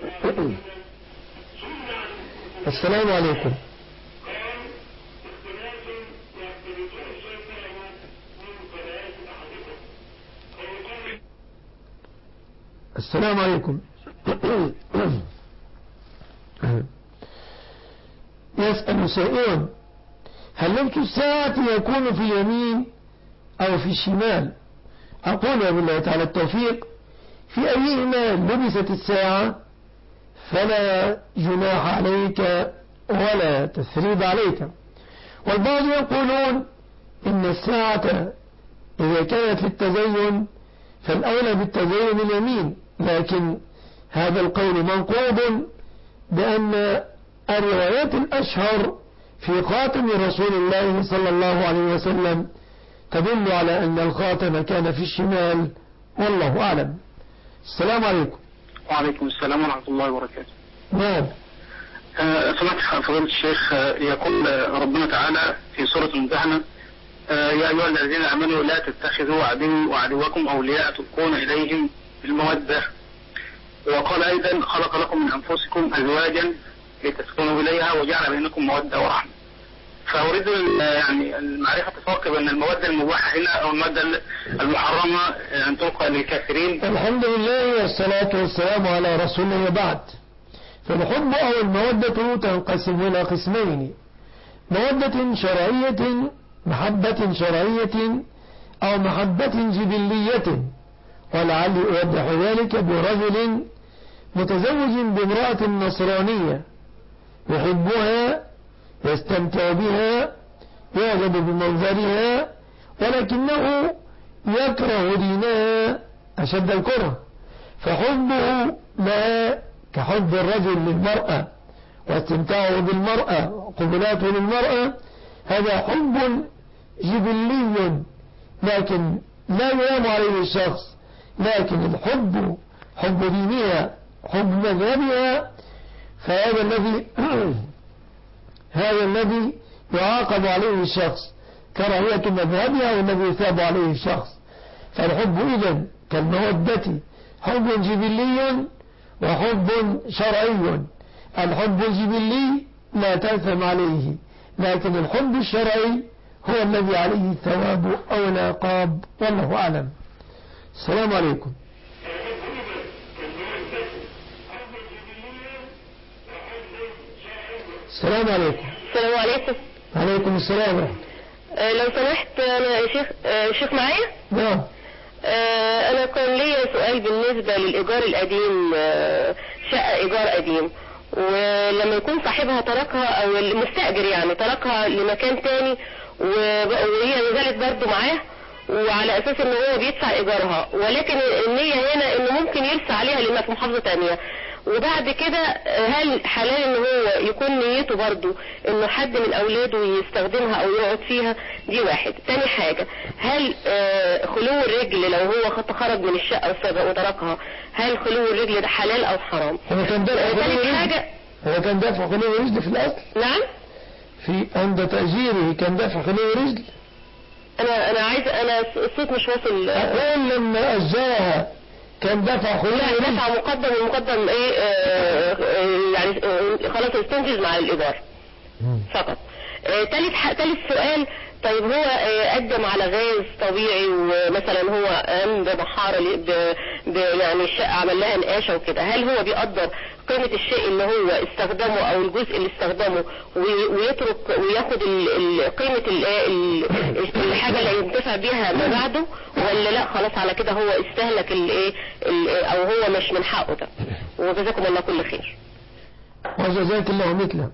السلام عليكم. السلام عليكم. يسأل سائل: هل لبس الساعة يكون في اليمين أو في الشمال؟ أقول يا بالله تعالى التوفيق، في أيهما لبست الساعة فلا جناح عليك ولا تثريب عليك. والبعض يقولون إن الساعة إذا كانت للتزين فالأولى بالتزين اليمين، لكن هذا القول منقوض بأن الروايات الأشهر في خاتم رسول الله صلى الله عليه وسلم تدل على أن الخاتم كان في الشمال، والله أعلم. السلام عليكم. وعليكم السلام ورحمة الله وبركاته. نعم. سمعت فضيلة الشيخ يقول ربنا تعالى في سورة الممتحنة: يا أيها الذين آمنوا لا تتخذوا عدوي وعدوكم أولياء تلقون إليهم بالمودة. وقال أيضا: خلق لكم من أنفسكم أزواجا لتسكنوا إليها وجعل بينكم مودة ورحمة. فأريد يعني المعرفة الفرق بين المودة المباحة هنا أو المودة المحرمة أن تلقى للكافرين. الحمد لله والصلاة والسلام على رسول الله. بعد، فالحب أو المودة تنقسم إلى قسمين: مودة شرعية، محبة شرعية، أو محبة جبلية. ولعلي أوضح ذلك برجل متزوج بامرأة نصرانية يحبها، يستمتع بها، يعجب بمنظرها، ولكنه يكره دينها أشد الكره، فحبه لا كحب الرجل للمرأة واستمتاعه بالمرأة وقبلاته للمرأة، هذا حب جبلي لكن لا يلام عليه الشخص. لكن الحب حب دينها، حب مذهبها، فهذا الذي يعاقب عليه الشخص، كراهية مذهبها والذي يثاب عليه الشخص. فالحب إذن كالمودة حب جبلي وحب شرعي. الحب الجبلي لا تأثم عليه، لكن الحب الشرعي هو الذي عليه الثواب أو العقاب، والله أعلم. السلام عليكم. السلام عليكم. السلام عليكم. عليكم السلام ورحمة. لو سمحت أنا شيخ معايا؟ نعم. أنا كان لي سؤال بالنسبة للإيجار القديم، شقة إيجار قديم، ولما يكون صاحبها تركها أو المستأجر يعني تركها لمكان تاني وهي نزلت برضه معاه وعلى أساس إن هو بيدفع إيجارها، ولكن النية هنا إنه ممكن يرسى عليها لما في محافظة تانية، وبعد كده هل حلال ان هو يكون نيته برضو انه حد من اولاده يستخدمها او يقعد فيها؟ دي واحد. تاني حاجة، هل خلو الرجل لو هو خرج من الشقة وسابها وتركها، هل خلو الرجل ده حلال او حرام؟ هو كان دافع خلو الرجل في الاصل؟ نعم، في عند تأجيره كان دافع خلو الرجل. انا الصوت مش واصل. اقول لما اجاها كان دفع خلوه؟ لا، دفع مقدم، والمقدم يعني خلاص استنجز مع الإيجار فقط. ثالث سؤال، طيب هو قدم على غاز طبيعي ومثلا هو قام بمحارة يعني الشقة عمل لها نقاشة وكده، هل هو بيقدر قيمة الشيء اللي هو استخدمه او الجزء اللي استخدمه ويترك وياخد قيمة الحاجة اللي ينتفع بيها ما بعده، ولا لا خلاص على كده هو استهلك او هو مش من حقه ده؟ وجزاكم الله كل خير. وجزاك الله مثله.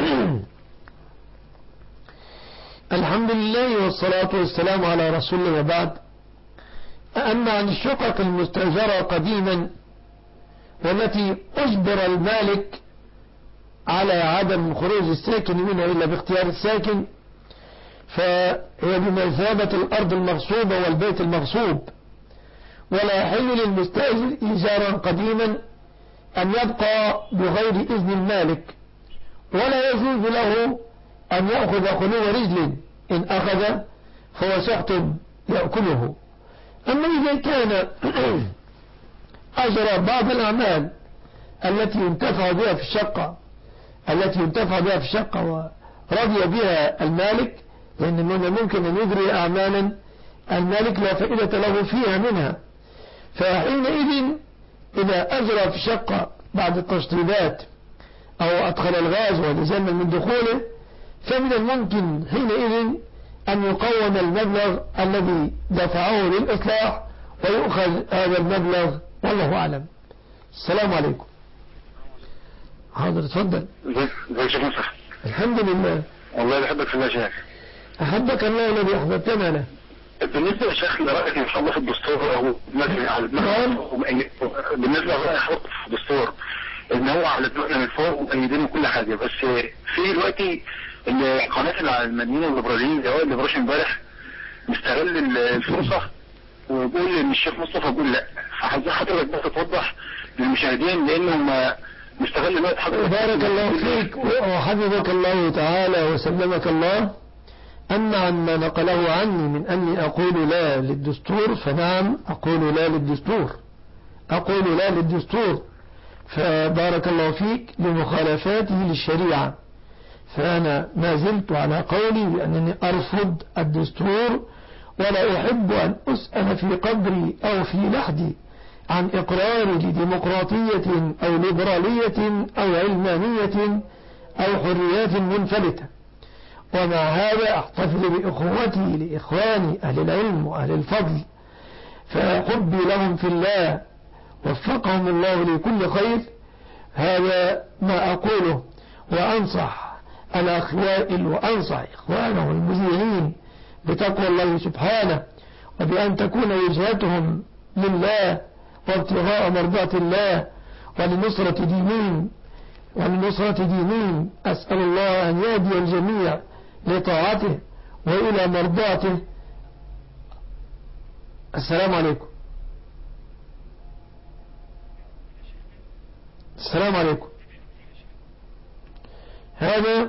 الحمد لله والصلاة والسلام على رسول الله وبعد. أما عن الشقق المستأجرة قديما والتي أجبر المالك على عدم خروج الساكن منها إلا باختيار الساكن، فهي بمثابة الأرض المغصوبة والبيت المغصوب، ولا يحل للمستأجر إيجارا قديما أن يبقى بغير إذن المالك، ولا يجوز له أن يأخذ خلو رجل، إن أخذ فهو سحت يأكله. أما إذا كان أجرى بعض الأعمال التي ينتفع بها في الشقة ورضي بها المالك، لأن ممكن أن يجري أعمالا المالك لا فائدة له فيها منها، فحينئذ إذا أجرى في الشقة بعد التشطيبات أو أدخل الغاز ولزم من دخوله، فمن الممكن حينئذ أن يقوم المبلغ الذي دفعه للإصلاح ويؤخذ هذا المبلغ، والله أعلم. السلام عليكم. حاضر اتفضل. ازيك شيخ مصر؟ الحمد لله. والله بحبك في الله يا شيخ. أحبك الله الذي أحببتنا أنا. بالنسبة يا شيخ لرأيك إن شاء الله في الدستور أو بالنسبة لرأيك في الدستور إن هو على دماغنا من فوق ومؤيدين كل حاجة، بس في دلوقتي القناة العلمانيين والليبراليين اللي هو اللي بروش امبارح مستغل الفرصة ويقول إن الشيخ مصطفى يقول لا، فعايز حضرتك بس توضح للمشاهدين لأنهم مستغل الوقت حضرتك. بارك الله فيك وحفظك الله تعالى وسلمك الله. أما عما نقله عني من أني أقول لا للدستور، فنعم أقول لا للدستور، فبارك الله فيك لمخالفاته للشريعة. فأنا ما زلت على قولي بأنني أرفض الدستور، ولا أحب أن أسأل في قبري أو في لحدي عن إقرار لديمقراطية أو ليبرالية أو علمانية أو حريات منفلتة. ومع هذا أحتفل بإخوتي لإخواني أهل العلم وأهل الفضل، فحبي لهم في الله وفقهم الله لكل خير. هذا ما أقوله، وأنصح الأخوائل وأنصح إخوانه المذيعين بتقوى الله سبحانه، وبأن تكون وجهتهم لله وابتغاء مرضات الله ولنصرة دينين. أسأل الله أن يهدي الجميع لطاعته وإلى مرضاته. السلام عليكم. هذا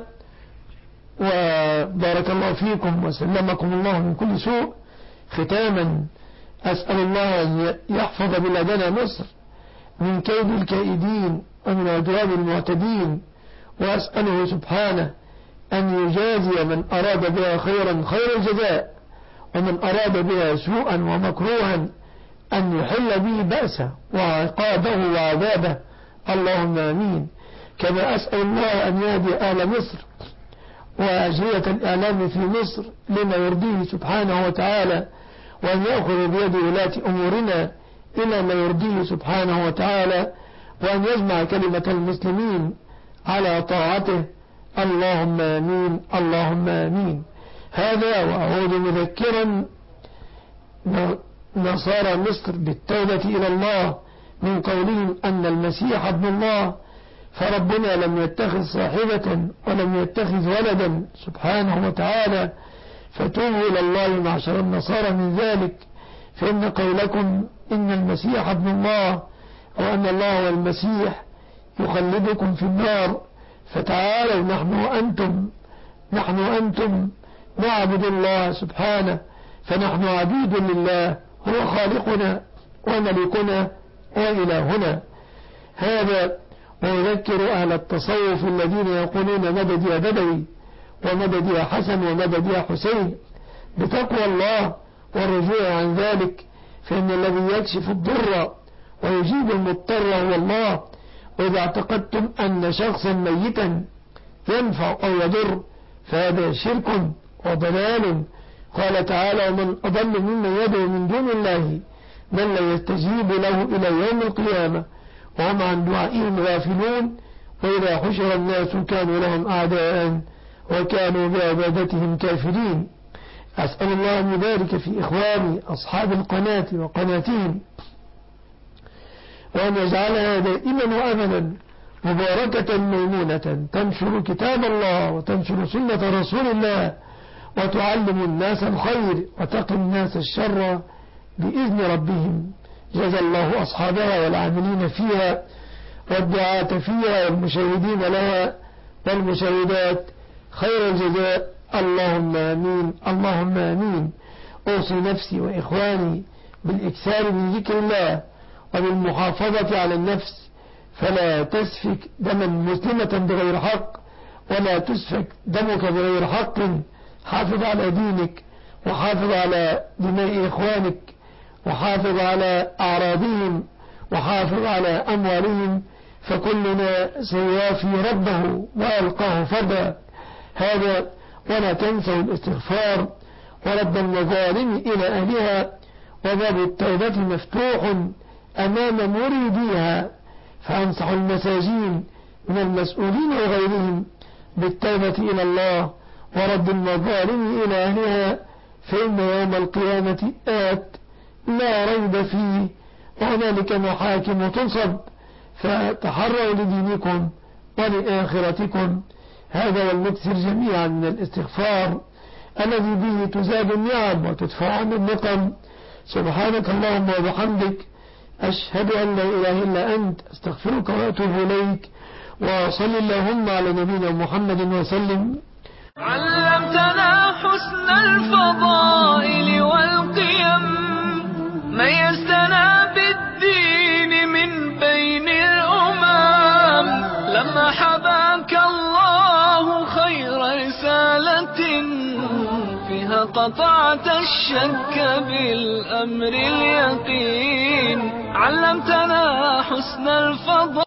وبارك الله فيكم وسلمكم الله من كل سوء. ختاما أسأل الله أن يحفظ بلادنا مصر من كيد الكائدين ومن عدوان المعتدين، وأسأله سبحانه أن يجازي من أراد بها خيرا خير الجزاء، ومن أراد بها سوءا ومكروها أن يحل به بأسه وعقابه وعذابه، اللهم آمين. كما أسأل الله أن يهدي أهل مصر وأجهزة الإعلام في مصر لما يرضيه سبحانه وتعالى، وأن يأخذ بيد ولاة أمورنا إلى ما يرضيه سبحانه وتعالى، وأن يجمع كلمة المسلمين على طاعته، اللهم آمين اللهم آمين. هذا وأعود مذكرا نصارى مصر بالتوبة إلى الله من قولهم أن المسيح ابن الله، فربنا لم يتخذ صاحبة ولم يتخذ ولدا سبحانه وتعالى، فتوبوا إلى الله معشر النصارى من ذلك، فإن قولكم إن المسيح ابن الله وأن الله والمسيح يخلدكم في النار، فتعالوا نحن وأنتم نعبد الله سبحانه، فنحن عبيد لله، هو خالقنا وملكنا وإلهنا. هذا ويذكر أهل التصوف الذين يقولون مدد يا بدوي ومدد يا حسن ومدد يا حسين بتقوى الله والرجوع عن ذلك، فإن الذي يكشف الضر ويجيب المضطر هو الله، وإذا اعتقدتم أن شخصا ميتا ينفع أو يضر فهذا شرك وضلال. قال تعالى: ومن أضل ممن يدعو من دون الله من لا يستجيب له إلى يوم القيامة وهم عن دعائهم غافلون وإذا حشر الناس كانوا لهم أعداء وكانوا بعبادتهم كافرين. أسأل الله أن يبارك في إخواني أصحاب القناة وقناتهم وأن يجعلها دائما وأبدا مباركة ميمونة تنشر كتاب الله وتنشر سنة رسول الله وتعلم الناس الخير وتقي الناس الشر بإذن ربهم. جزا الله أصحابها والعاملين فيها والدعاة فيها والمشاهدين لها والمشاهدات خير الجزاء. اللهم آمين اللهم آمين. أوصي نفسي وإخواني بالإكثار من ذكر الله وبالمحافظة على النفس فلا تسفك دما مسلمة بغير حق ولا تسفك دمك بغير حق. حافظ على دينك وحافظ على دماء إخوانك وحافظ على أعراضهم وحافظ على أموالهم فكلنا سيوافي ربه وألقاه فدا. هذا ولا تنسوا الاستغفار ورد المظالم إلى أهلها وباب التوبة مفتوح أمام مريديها فأنصح المساجين من المسؤولين وغيرهم بالتوبة إلى الله ورد المظالم إلى أهلها فإن يوم القيامة آت لا ريب فيه وهنالك محاكم تنصب فتحروا لدينكم ولآخرتكم. هذا والمكثر جميعا من الاستغفار الذي به تزاد النعم وتدفع عن النقم. سبحانك اللهم وبحمدك أشهد أن لا إله إلا أنت أستغفرك وأتوب إليك وصل اللهم على نبينا محمد وسلم. علمتنا حسن الفضائل والقيم ميزتنا بالدين من بين الأمم لما حباك الله خير رسالة فيها قطعت الشك بالأمر اليقين. علمتنا حسن الفضائل